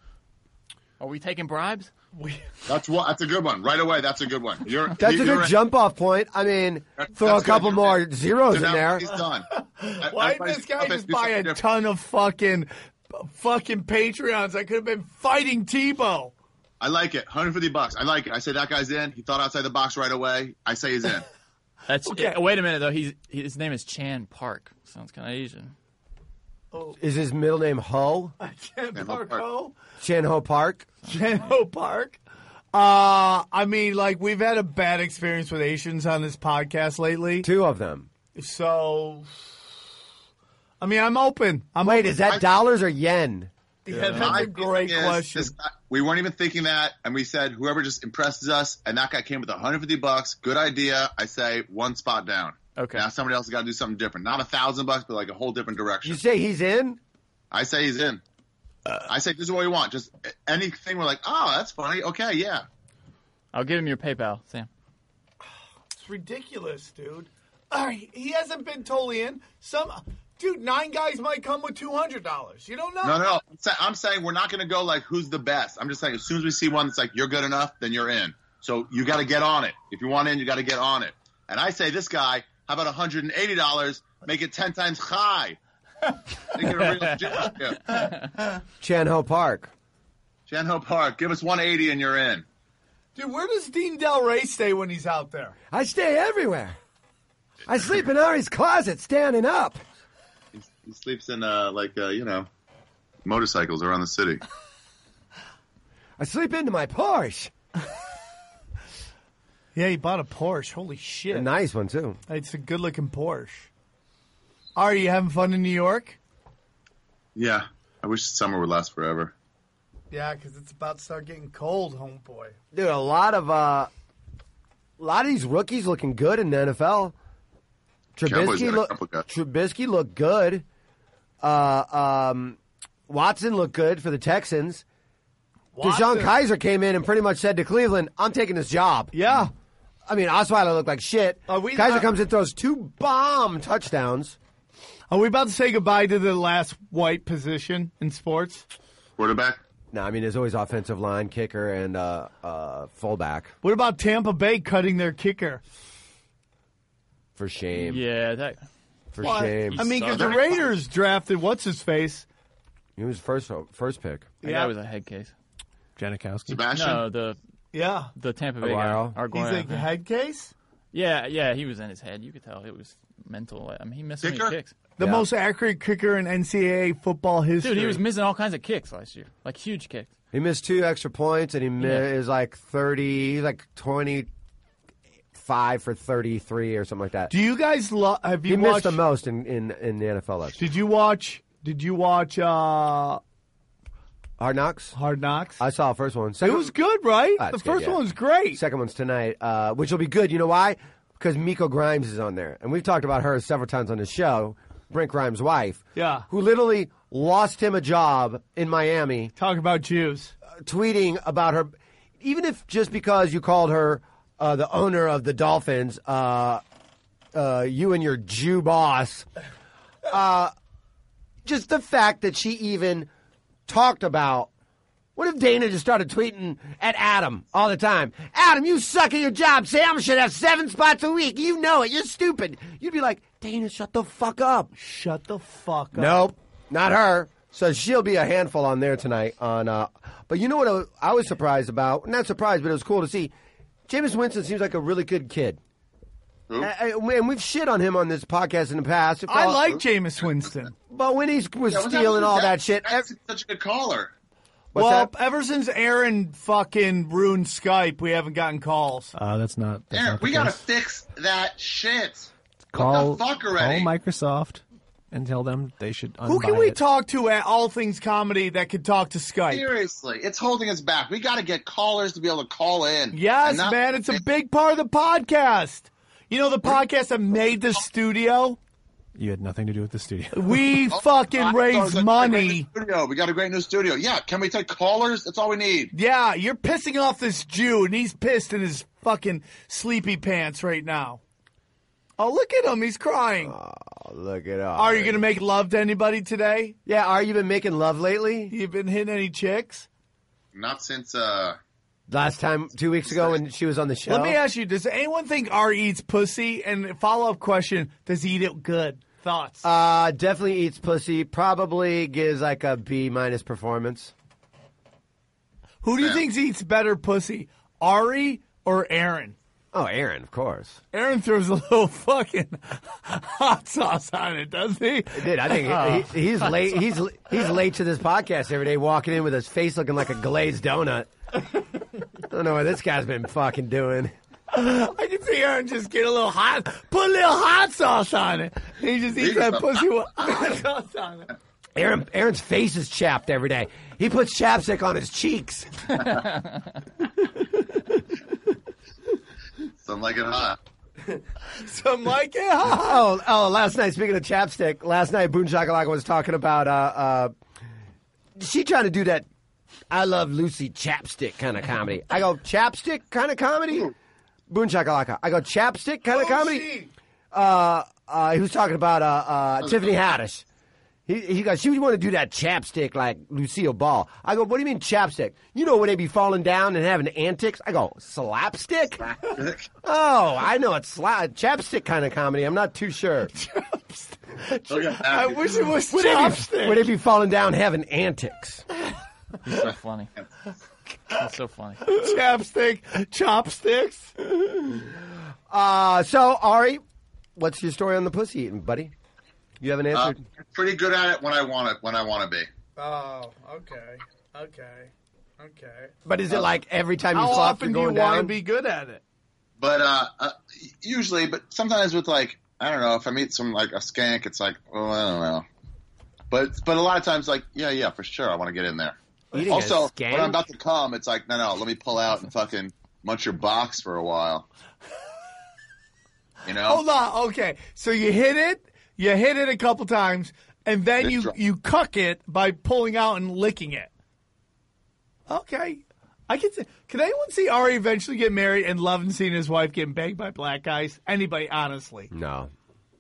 Are we taking bribes? We, That's what. That's a good one. Right away. That's a good one. You're, That's a you're good jump off point. I mean, That's- throw that's a couple good. more zeros So in now there. He's done. why Everybody's- did this guy everybody's just do buy something a different. ton of fucking fucking Patreons? I could have been fighting Tebow. I like it. one hundred fifty bucks. I like it. I say that guy's in. He thought outside the box right away. I say he's in. That's Okay. uh, wait a minute though. He's he, his name is Chan Park. Sounds kind of Asian. Is his middle name Ho? Jen Park. Parko. Chan Ho Park? Jen Ho Park. Uh, I mean, like, we've had a bad experience with Asians on this podcast lately. Two of them. So, I mean, I'm open. I'm Wait, open. is that I- dollars or yen? Yeah, that's My a great feeling is question. this guy- we weren't even thinking that, and we said whoever just impresses us, and that guy came with one hundred fifty bucks. Good idea. I say one spot down. Okay. Now somebody else has got to do something different. Not a thousand bucks, but like a whole different direction. You say he's in? I say he's in. I say this is what we want. Just anything. We're like, oh, that's funny. Okay, yeah. I'll give him your PayPal, Sam. It's ridiculous, dude. All right, he hasn't been totally in. Some dude, nine guys might come with two hundred dollars. You don't know. No, no, no. I'm, say, I'm saying we're not going to go like who's the best. I'm just saying as soon as we see one that's like you're good enough, then you're in. So you got to get on it. If you want in, you got to get on it. And I say this guy, how about one hundred eighty dollars? Make it ten times high. Make it a real championship. Chan Ho Park. Chan Ho Park, give us one eighty and you're in. Dude, where does Dean Del Rey stay when he's out there? I stay everywhere. I sleep in Ari's closet, standing up. He, he sleeps in, uh, like, uh, you know, motorcycles around the city. I sleep into my Porsche. Yeah, he bought a Porsche. Holy shit. A nice one, too. It's a good-looking Porsche. Are you having fun in New York? Yeah. I wish summer would last forever. Yeah, because it's about to start getting cold, homeboy. Dude, a lot of uh, a lot of these rookies looking good in the N F L. Cowboys Trubisky got a look couple guys. Trubisky looked good. Uh, um, Watson looked good for the Texans. DeShone Kaiser came in and pretty much said to Cleveland, "I'm taking this job." Yeah. I mean, Osweiler looked like shit. Are we- Kaiser uh, comes in, throws two bomb touchdowns. Are we about to say goodbye to the last white position in sports? Quarterback? No, I mean, there's always offensive line, kicker, and uh, uh, fullback. What about Tampa Bay cutting their kicker? For shame. Yeah, that. For Well, shame. I mean, because the Raiders drafted what's-his-face. He was first first pick. That guy was a head case. Janikowski. Sebastian? No, the Yeah. the Tampa Bay Aguero. guy. He's Arguello. a head case? Yeah, yeah, he was in his head. You could tell it was mental. I mean, he missed so Kicker? many kicks. The Yeah. most accurate kicker in N C double A football history. Dude, he was missing all kinds of kicks last year, like huge kicks. He missed two extra points, and he mi- Yeah. is like thirty. He's like twenty-five for thirty-three or something like that. Do you guys lo- have you He missed watched? the most in, in, in the N F L last year. Did you watch? Did you watch uh, Hard Knocks. Hard Knocks? I saw the first one. it Second, was good, right? Ah, the it's good, first yeah. one was great. second one's tonight, uh, which will be good. You know why? Because Miko Grimes is on there, and we've talked about her several times on the show. Brent Grimes' wife, Yeah. who literally lost him a job in Miami. Talk about Jews. Tweeting about her, even if just because you called her uh, the owner of the Dolphins, uh, uh, you and your Jew boss, uh, just the fact that she even talked about, what if Dana just started tweeting at Adam all the time? Adam, you suck at your job. Sam should have seven spots a week. You know it. You're stupid. You'd be like, Dana, shut the fuck up. Shut the fuck up. Nope, not her. So she'll be a handful on there tonight. On, uh, but you know what I was- I was surprised about? Not surprised, but it was cool to see. Jameis Winston seems like a really good kid. Who? Uh, and we've shit on him on this podcast in the past. I like Jameis Winston. But when he was Yeah, what's stealing up all with that shit. That's ev- such a good caller. What's well, that? ever since Aaron fucking ruined Skype, we haven't gotten calls. Uh, that's not. That's Aaron, not the we gotta case. fix that shit. Call, what the fuck already? Call Microsoft and tell them they should unbuy Who can we it. talk to at All Things Comedy that could talk to Skype? Seriously, it's holding us back. We gotta get callers to be able to call in. Yes, And not- man, it's a big part of the podcast. You know the podcast that made the studio? You had nothing to do with the studio. We Oh, fucking God, raise it's a great money. new studio. We got a great new studio. Yeah, can we take callers? That's all we need. Yeah, you're pissing off this Jew, and he's pissed in his fucking sleepy pants right now. Oh, look at him. He's crying. Oh, look it up. Are you going to make love to anybody today? Yeah, are you been making love lately? You been hitting any chicks? Not since uh Last time, two weeks ago when she was on the show? Let me ask you, does anyone think Ari eats pussy? And follow-up question, does he eat it good? Thoughts? Uh, definitely eats pussy. Probably gives like a B minus performance. Who do you think eats better pussy, Ari or Aaron? Oh, Aaron, of course. Aaron throws a little fucking hot sauce on it, doesn't he? Dude, I think he, he's late. He's he's late to this podcast every day, walking in with his face looking like a glazed donut. I don't know what this guy's been fucking doing. I can see Aaron just get a little hot, put a little hot sauce on it. He just eats that pussy with hot sauce on it. Aaron, Aaron's face is chapped every day. He puts chapstick on his cheeks. Some like it hot. Some like it hot. Oh, oh! Last night, speaking of chapstick, last night Boone Shakalaka was talking about uh, uh, she trying to do that I Love Lucy chapstick kind of comedy. I go, chapstick kind of comedy? Boone Shakalaka. I go, chapstick kind of comedy? she? Uh, uh, he was talking about uh, uh, Tiffany Haddish. He, he goes, she would want to do that chapstick like Lucille Ball. I go, what do you mean chapstick? You know when they be falling down and having antics? I go, slapstick? Oh, I know it's sla- chapstick kind of comedy. I'm not too sure. Look at that. I wish it was Would they, be, chopstick. would they be falling down having antics? He's so funny. He's so funny. Chapstick, chopsticks. Uh, so, Ari, what's your story on the pussy eating, buddy? You haven't Uh, answered? pretty good at it when I want it. When I want to be. Oh, okay, okay, okay. But is it like every time you How fuck, often you're do going you want to down? be good at it? But uh, uh, usually, but sometimes with like I don't know if I meet some like a skank, it's like oh I don't know. But but a lot of times like yeah yeah for sure I want to get in there. Eating a Also, skank? when I'm about to come, it's like no no let me pull out and fucking munch your box for a while. You know. Hold on. Okay, so you hit it, you hit it a couple times, and then It's you dry. you cuck it by pulling out and licking it. Okay, I can see. Can anyone see Ari eventually get married and loving seeing his wife getting banged by black guys? Anybody, honestly? No.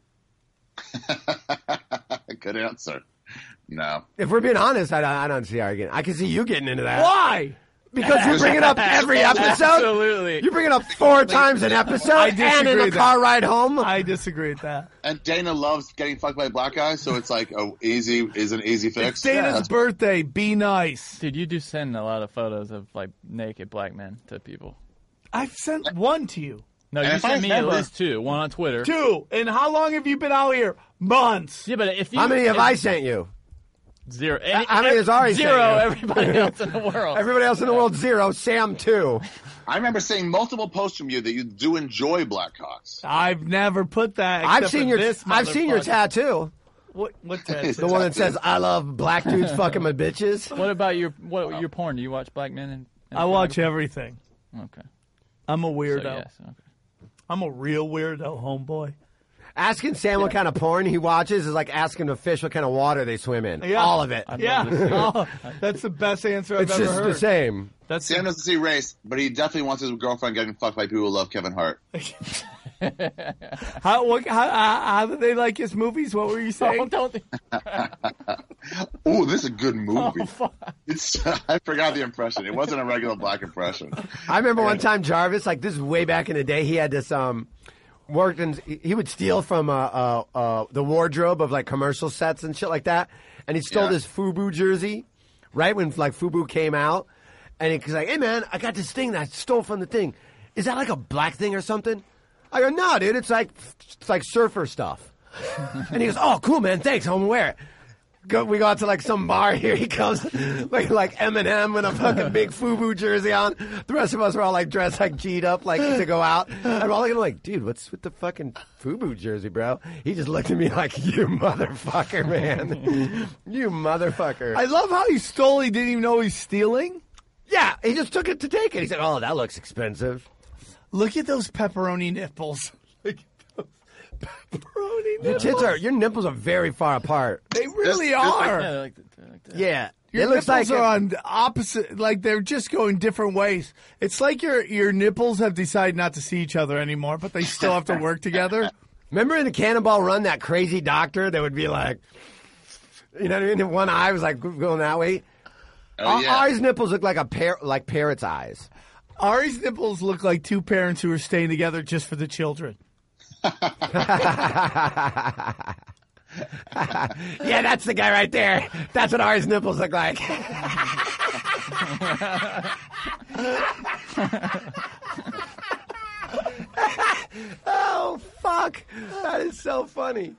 Good answer. No. If we're being honest, I don't, I don't see Ari getting. I can see you getting into that. Why? Because you bring it up every episode. Absolutely. You bring it up four times an episode I and disagree in a with car that. ride home. I disagree with that. And Dana loves getting fucked by black guys, so it's like a easy is an easy fix. It's Dana's That's- birthday. Be nice. Dude, you do send a lot of photos of like naked black men to people. I've sent one to you. No, And you if I sent me at remember- least two. One on Twitter. Two. And how long have you been out here? Months. Yeah, but if you How many have if- I sent you? Zero. How many has Ari sent Zero. you? Everybody else in the world. Everybody else in the world, zero. Sam, two. I remember seeing multiple posts from you that you do enjoy black cocks. I've never put that. I've except seen for your this I've seen your motherfucker. tattoo. What? What tattoo? The one that says "I love black dudes fucking my bitches." What about your what your porn? Do you watch black men? And, and I watch everything. Okay. I'm a So, weirdo. yes. Okay. I'm a real weirdo, homeboy. Asking Sam what kind of porn he watches is like asking a fish what kind of water they swim in. Yeah. All of it. Yeah, oh, that's the best answer I've It's ever just heard. the same. That's Sam doesn't see race, but he definitely wants his girlfriend getting fucked by people who love Kevin Hart. how, what, how, how, how do they like his movies? What were you saying? Don't, don't Oh, this is a good movie. Oh, It's I forgot the impression. It wasn't a regular black impression. I remember one time Jarvis, like this is way back in the day, he had this um worked and he would steal from uh, uh uh the wardrobe of like commercial sets and shit like that, and he stole Yeah. this FUBU jersey right when like FUBU came out, and he's like, "Hey man, I got this thing that I stole from the thing. Is that like a black thing or something?" I go, "No, dude, it's like it's like surfer stuff." And he goes, "Oh, cool, man, thanks. I'm gonna wear it." Go, we go out to like some bar. Here he comes, like like Eminem with a fucking big FUBU jersey on. The rest of us were all like dressed like G'd up, like to go out. And we're all looking like, dude, what's with the fucking FUBU jersey, bro? He just looked at me like, you motherfucker, man, you motherfucker. I love how he stole. He didn't even know he's stealing. yeah, he just took it to take it. He said, "Oh, that looks expensive." Look at those pepperoni nipples. Look at those pepperoni Your nipples. tits are, your nipples are very far apart. They really This- this- are. Yeah, like, that, like that. Yeah, Your it looks nipples like are it- on opposite, like they're just going different ways. It's like your your nipples have decided not to see each other anymore, but they still have to work together. Remember in the Cannonball Run, that crazy doctor that would be like, you know what I mean? One eye was like going that way. Oh Our- yeah. Ari's nipples look like a par- like parrot's eyes. Ari's nipples look like two parents who are staying together just for the children. Yeah, that's the guy right there. That's what Ari's nipples look like. Oh, fuck. That is so funny.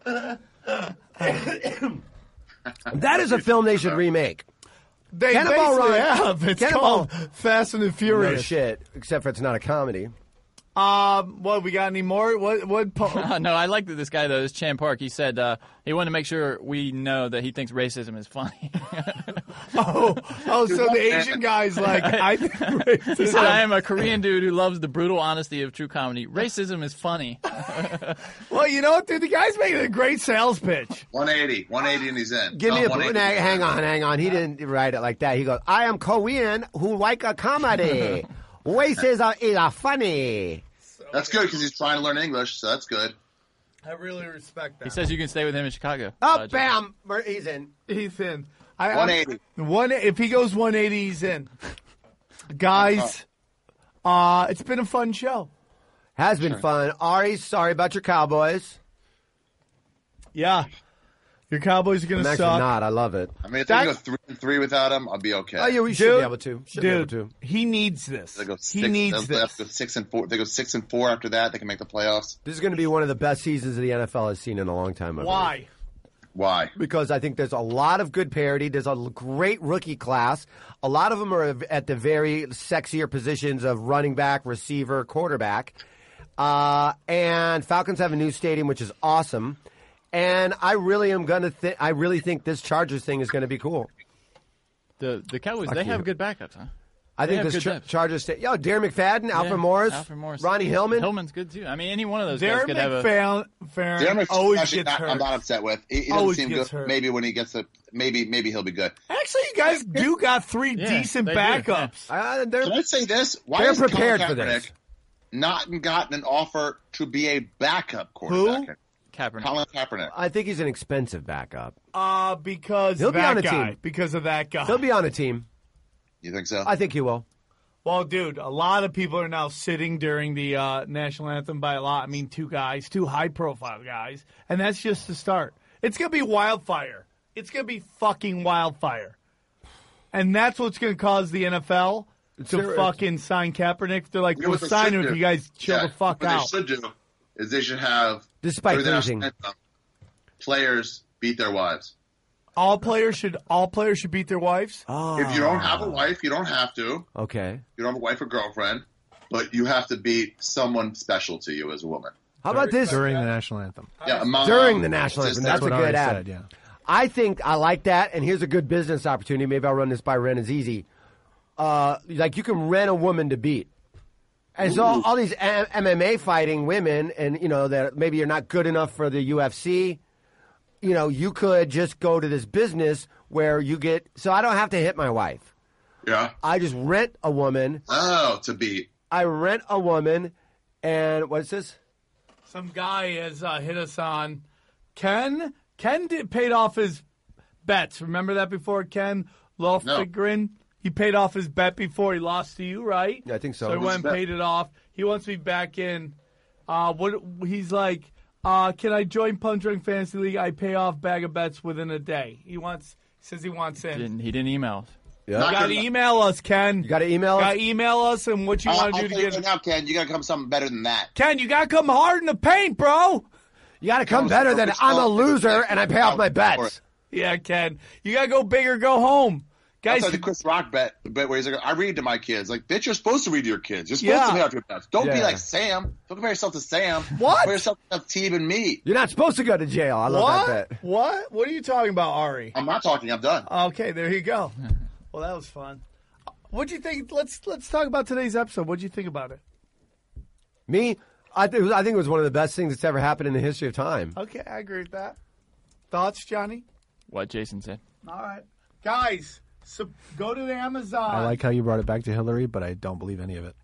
That is a film they should remake. They Cannonball basically Run. have. It's Cannonball- called Fast and the No Furious. shit, except for it's not a comedy. Um, what we got any more? What what? Po- No, I like that this guy though. This Chan Park. He said uh, he wanted to make sure we know that he thinks racism is funny. oh, oh, so the Asian guy's like, I think He said, "I racism. am a Korean dude who loves the brutal honesty of true comedy. Racism is funny." Well, you know what, dude? The guy's making a great sales pitch. one eighty, one eighty, and he's in. Give me Oh, a one eighty. nah, hang on, hang on. He didn't write it like that. He goes, "I am Korean who like a comedy. Racism is a funny." That's good because he's trying to learn English, so that's good. I really respect that. He says you can stay with him in Chicago. Oh, Uh, bam! We're- He's in. He's in. I, one eighty. One. If he goes one eighty, he's in. Guys, uh, it's been a fun show. Has been fun. Ari, sorry about your Cowboys. Yeah. Your Cowboys are going I'm to actually suck. not. I love it. I mean, if That- they go three and three without him, I'll be okay. Oh, yeah, we should Dude, be able to. Should Dude, be able to. he needs this. They go six, he needs they have this. to go six and four. They go six and four after that. They can make the playoffs. This is going to be one of the best seasons the N F L has seen in a long time. I believe. Why? Why? Because I think there's a lot of good parity. There's a l- great rookie class. A lot of them are at the very sexier positions of running back, receiver, quarterback. Uh, and Falcons have a new stadium, which is awesome. And I really am going to think, I really think this Chargers thing is going to be cool. The the Cowboys, Fuck they you. have good backups, huh? I They think have this good Char- depth. Chargers stadium. Yo, Darren McFadden, Alfred Yeah, Morris, Alfred Morris, Ronnie Hillman. Hillman's good too. I mean, any one of those guys Darren could have a. McFarland Farron Darren McFadden, always actually, gets not, hurt. I'm not upset with. He, he doesn't Always seem gets good. hurt. Maybe when he gets a, maybe maybe he'll be good. Actually, you guys do got three Yeah, decent they do, backups. Uh, they're, Can I say this? Why They're has Colin prepared for Kaepernick this. not gotten an offer to be a backup quarterback? Kaepernick. Colin Kaepernick. I think he's an expensive backup. Uh, because He'll be that on a guy. team. Because of that guy. He'll be on a team. You think so? I think he will. Well, dude, a lot of people are now sitting during the uh, national anthem. By a lot, I mean two guys, two high-profile guys, and that's just the start. It's gonna be wildfire. It's gonna be fucking wildfire, and that's what's gonna cause the N F L to Sure. fucking sign Kaepernick. They're like, You know we'll what they sign should him if do? you guys chill Yeah, the fuck what out. they should do is they should have Despite during the losing. national anthem, players beat their wives. All players should all players should beat their wives. If you don't have a wife, you don't have to. Okay. You don't have a wife or girlfriend, but you have to beat someone special to you as a woman. How about this? During the national anthem. Yeah, a mom, During the national sister. anthem. That's a what good Ari ad. said, yeah. I think I like that, and here's a good business opportunity. Maybe I'll run this by Ren Azizi. Uh, like you can rent a woman to beat. And so all, all these M- MMA fighting women, and you know that maybe you're not good enough for the U F C. You know, you could just go to this business where you get. So I don't have to hit my wife. Yeah. I just rent a woman. Oh, to beat. I rent a woman, and what's this? Some guy has uh, hit us on Ken. Ken did, paid off his bets. Remember that before, Ken Lofgren? He paid off his bet before he lost to you, right? Yeah, I think so. So he Who's went and that? paid it off. He wants me back in. Uh, what he's like? Uh, can I join Punch Drunk Fantasy League? I pay off bag of bets within a day. He wants. Says he wants in. Didn't, he didn't email us. Yeah. Not You gotta gonna- email us, Ken. You got to email Gotta us. email us and what you I'll, want to I'll do tell to you get. right now, Ken, you got to come something better than that. Ken, you gotta come hard in the paint, bro. You got to come better than I'm a loser and I pay off my bets. Yeah, Ken. You gotta go big or go home, guys. That's like the Chris Rock bet, bet where he's like, I read to my kids. Like, bitch, you're supposed to read to your kids. You're supposed Yeah. to pay off your bets. Don't be Yeah. like Sam. Don't compare yourself to Sam. What? Compare yourself to Teeb and me. You're not supposed to go to jail. I love What? that bet. What? What are you talking about, Ari? I'm not talking. I'm done. Okay, there you go. Well, that was fun. What'd you think? Let's let's talk about today's episode. What'd you think about it? Me, I, th- I think it was one of the best things that's ever happened in the history of time. Okay, I agree with that. Thoughts, Johnny? What Jason said. All right, guys. So go to the Amazon. I like how you brought it back to Hillary, but I don't believe any of it.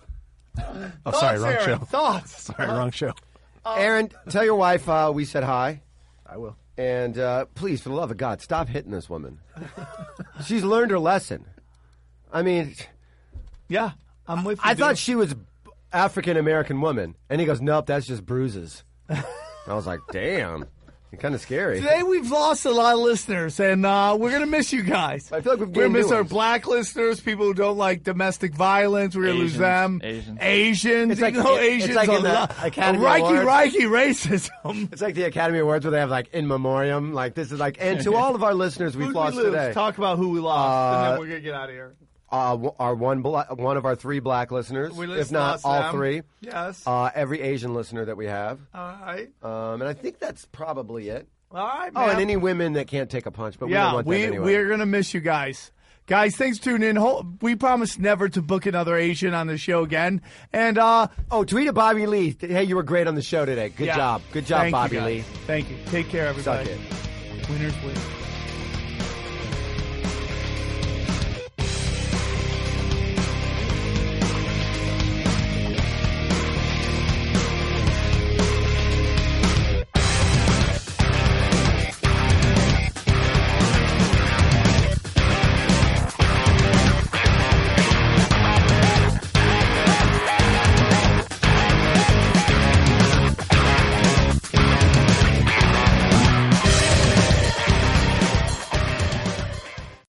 Oh, Thoughts, sorry, wrong Aaron, show. Thoughts. Sorry, wrong show. Aaron, tell your wife uh, we said hi. I will. And uh, please, for the love of God, stop hitting this woman. She's learned her lesson. I mean, Yeah, I'm with you. I thought dude. she was African American woman, and he goes, "Nope, that's just bruises." I was like, "Damn, you're kind of scary." Today we've lost a lot of listeners, and uh, we're gonna miss you guys. I feel like we've We're gonna gained miss new our ones. black listeners, people who don't like domestic violence. We're gonna lose Asians, them. Asians. Asians, It's like- you know, it's Asians. like in a the lot- Academy a Reiki, Awards. Reiki racism. It's like the Academy Awards where they have like in memoriam, like this is like, and to all of our listeners we've Who'd lost we lose? today. Talk about who we lost, and Uh, then we're gonna get out of here. Uh, w- our one bla- one of our three black listeners, We if not lost all them. three. Yes. Uh, every Asian listener that we have, all right. um, and I think that's probably it. All right, Oh, man. and any women that can't take a punch, but we yeah, don't want we them anyway. we're gonna miss you guys. Guys, thanks for tuning in. Ho- We promise never to book another Asian on the show again. And uh, Oh, tweet at Bobby Lee. Hey, you were great on the show today. Good yeah. job. Good job, Thank you, Bobby guys. Lee. Thank you. Take care, Suck everybody. it. Winners win.